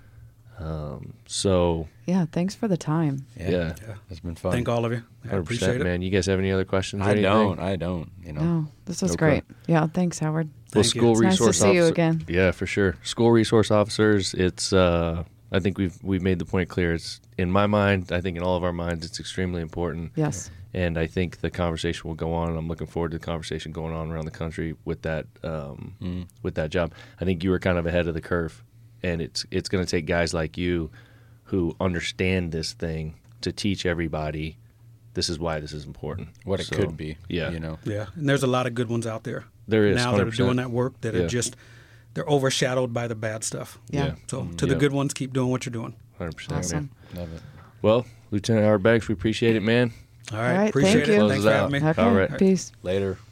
[SPEAKER 1] So
[SPEAKER 4] Yeah. Thanks for the time.
[SPEAKER 1] yeah,
[SPEAKER 3] It's been fun.
[SPEAKER 5] Thank all of you. I
[SPEAKER 1] 100%,
[SPEAKER 5] appreciate it.
[SPEAKER 1] man. You guys have any other questions? or
[SPEAKER 3] I
[SPEAKER 1] anything?
[SPEAKER 3] don't.
[SPEAKER 4] No, this was
[SPEAKER 3] Okay.
[SPEAKER 4] great. Yeah. Thanks, Howard.
[SPEAKER 1] Well,
[SPEAKER 5] Thank you.
[SPEAKER 1] school
[SPEAKER 5] It's
[SPEAKER 4] nice to
[SPEAKER 1] resource
[SPEAKER 4] see you
[SPEAKER 1] officer-
[SPEAKER 4] again.
[SPEAKER 1] Yeah, for sure. School resource officers. It's. I think we've made the point clear. It's in my mind. I think in all of our minds, it's extremely important.
[SPEAKER 4] Yes.
[SPEAKER 1] And I think the conversation will go on. And I'm looking forward to the conversation going on around the country with that with that job. I think you were kind of ahead of the curve, and it's going to take guys like you who understand this thing to teach everybody. This is why this is important.
[SPEAKER 3] What it
[SPEAKER 1] So,
[SPEAKER 3] could be.
[SPEAKER 1] Yeah.
[SPEAKER 5] Yeah, and there's a lot of good ones out there.
[SPEAKER 1] There is,
[SPEAKER 5] now that are
[SPEAKER 1] 100%.
[SPEAKER 5] doing that work that
[SPEAKER 1] Yeah.
[SPEAKER 5] are just they're overshadowed by the bad stuff.
[SPEAKER 4] Yeah.
[SPEAKER 5] So to the
[SPEAKER 1] Yeah.
[SPEAKER 5] good ones, keep doing what you're doing.
[SPEAKER 1] 100%.
[SPEAKER 4] Awesome.
[SPEAKER 1] Man.
[SPEAKER 3] Love it.
[SPEAKER 1] Well, Lieutenant Howard Banks, we appreciate it, man.
[SPEAKER 5] All
[SPEAKER 4] All
[SPEAKER 5] right,
[SPEAKER 4] right,
[SPEAKER 5] appreciate
[SPEAKER 4] thank
[SPEAKER 5] it.
[SPEAKER 4] you.
[SPEAKER 5] Thanks
[SPEAKER 1] Close
[SPEAKER 5] for
[SPEAKER 1] out.
[SPEAKER 5] having me.
[SPEAKER 4] Okay.
[SPEAKER 1] All right.
[SPEAKER 4] Peace.
[SPEAKER 3] Later.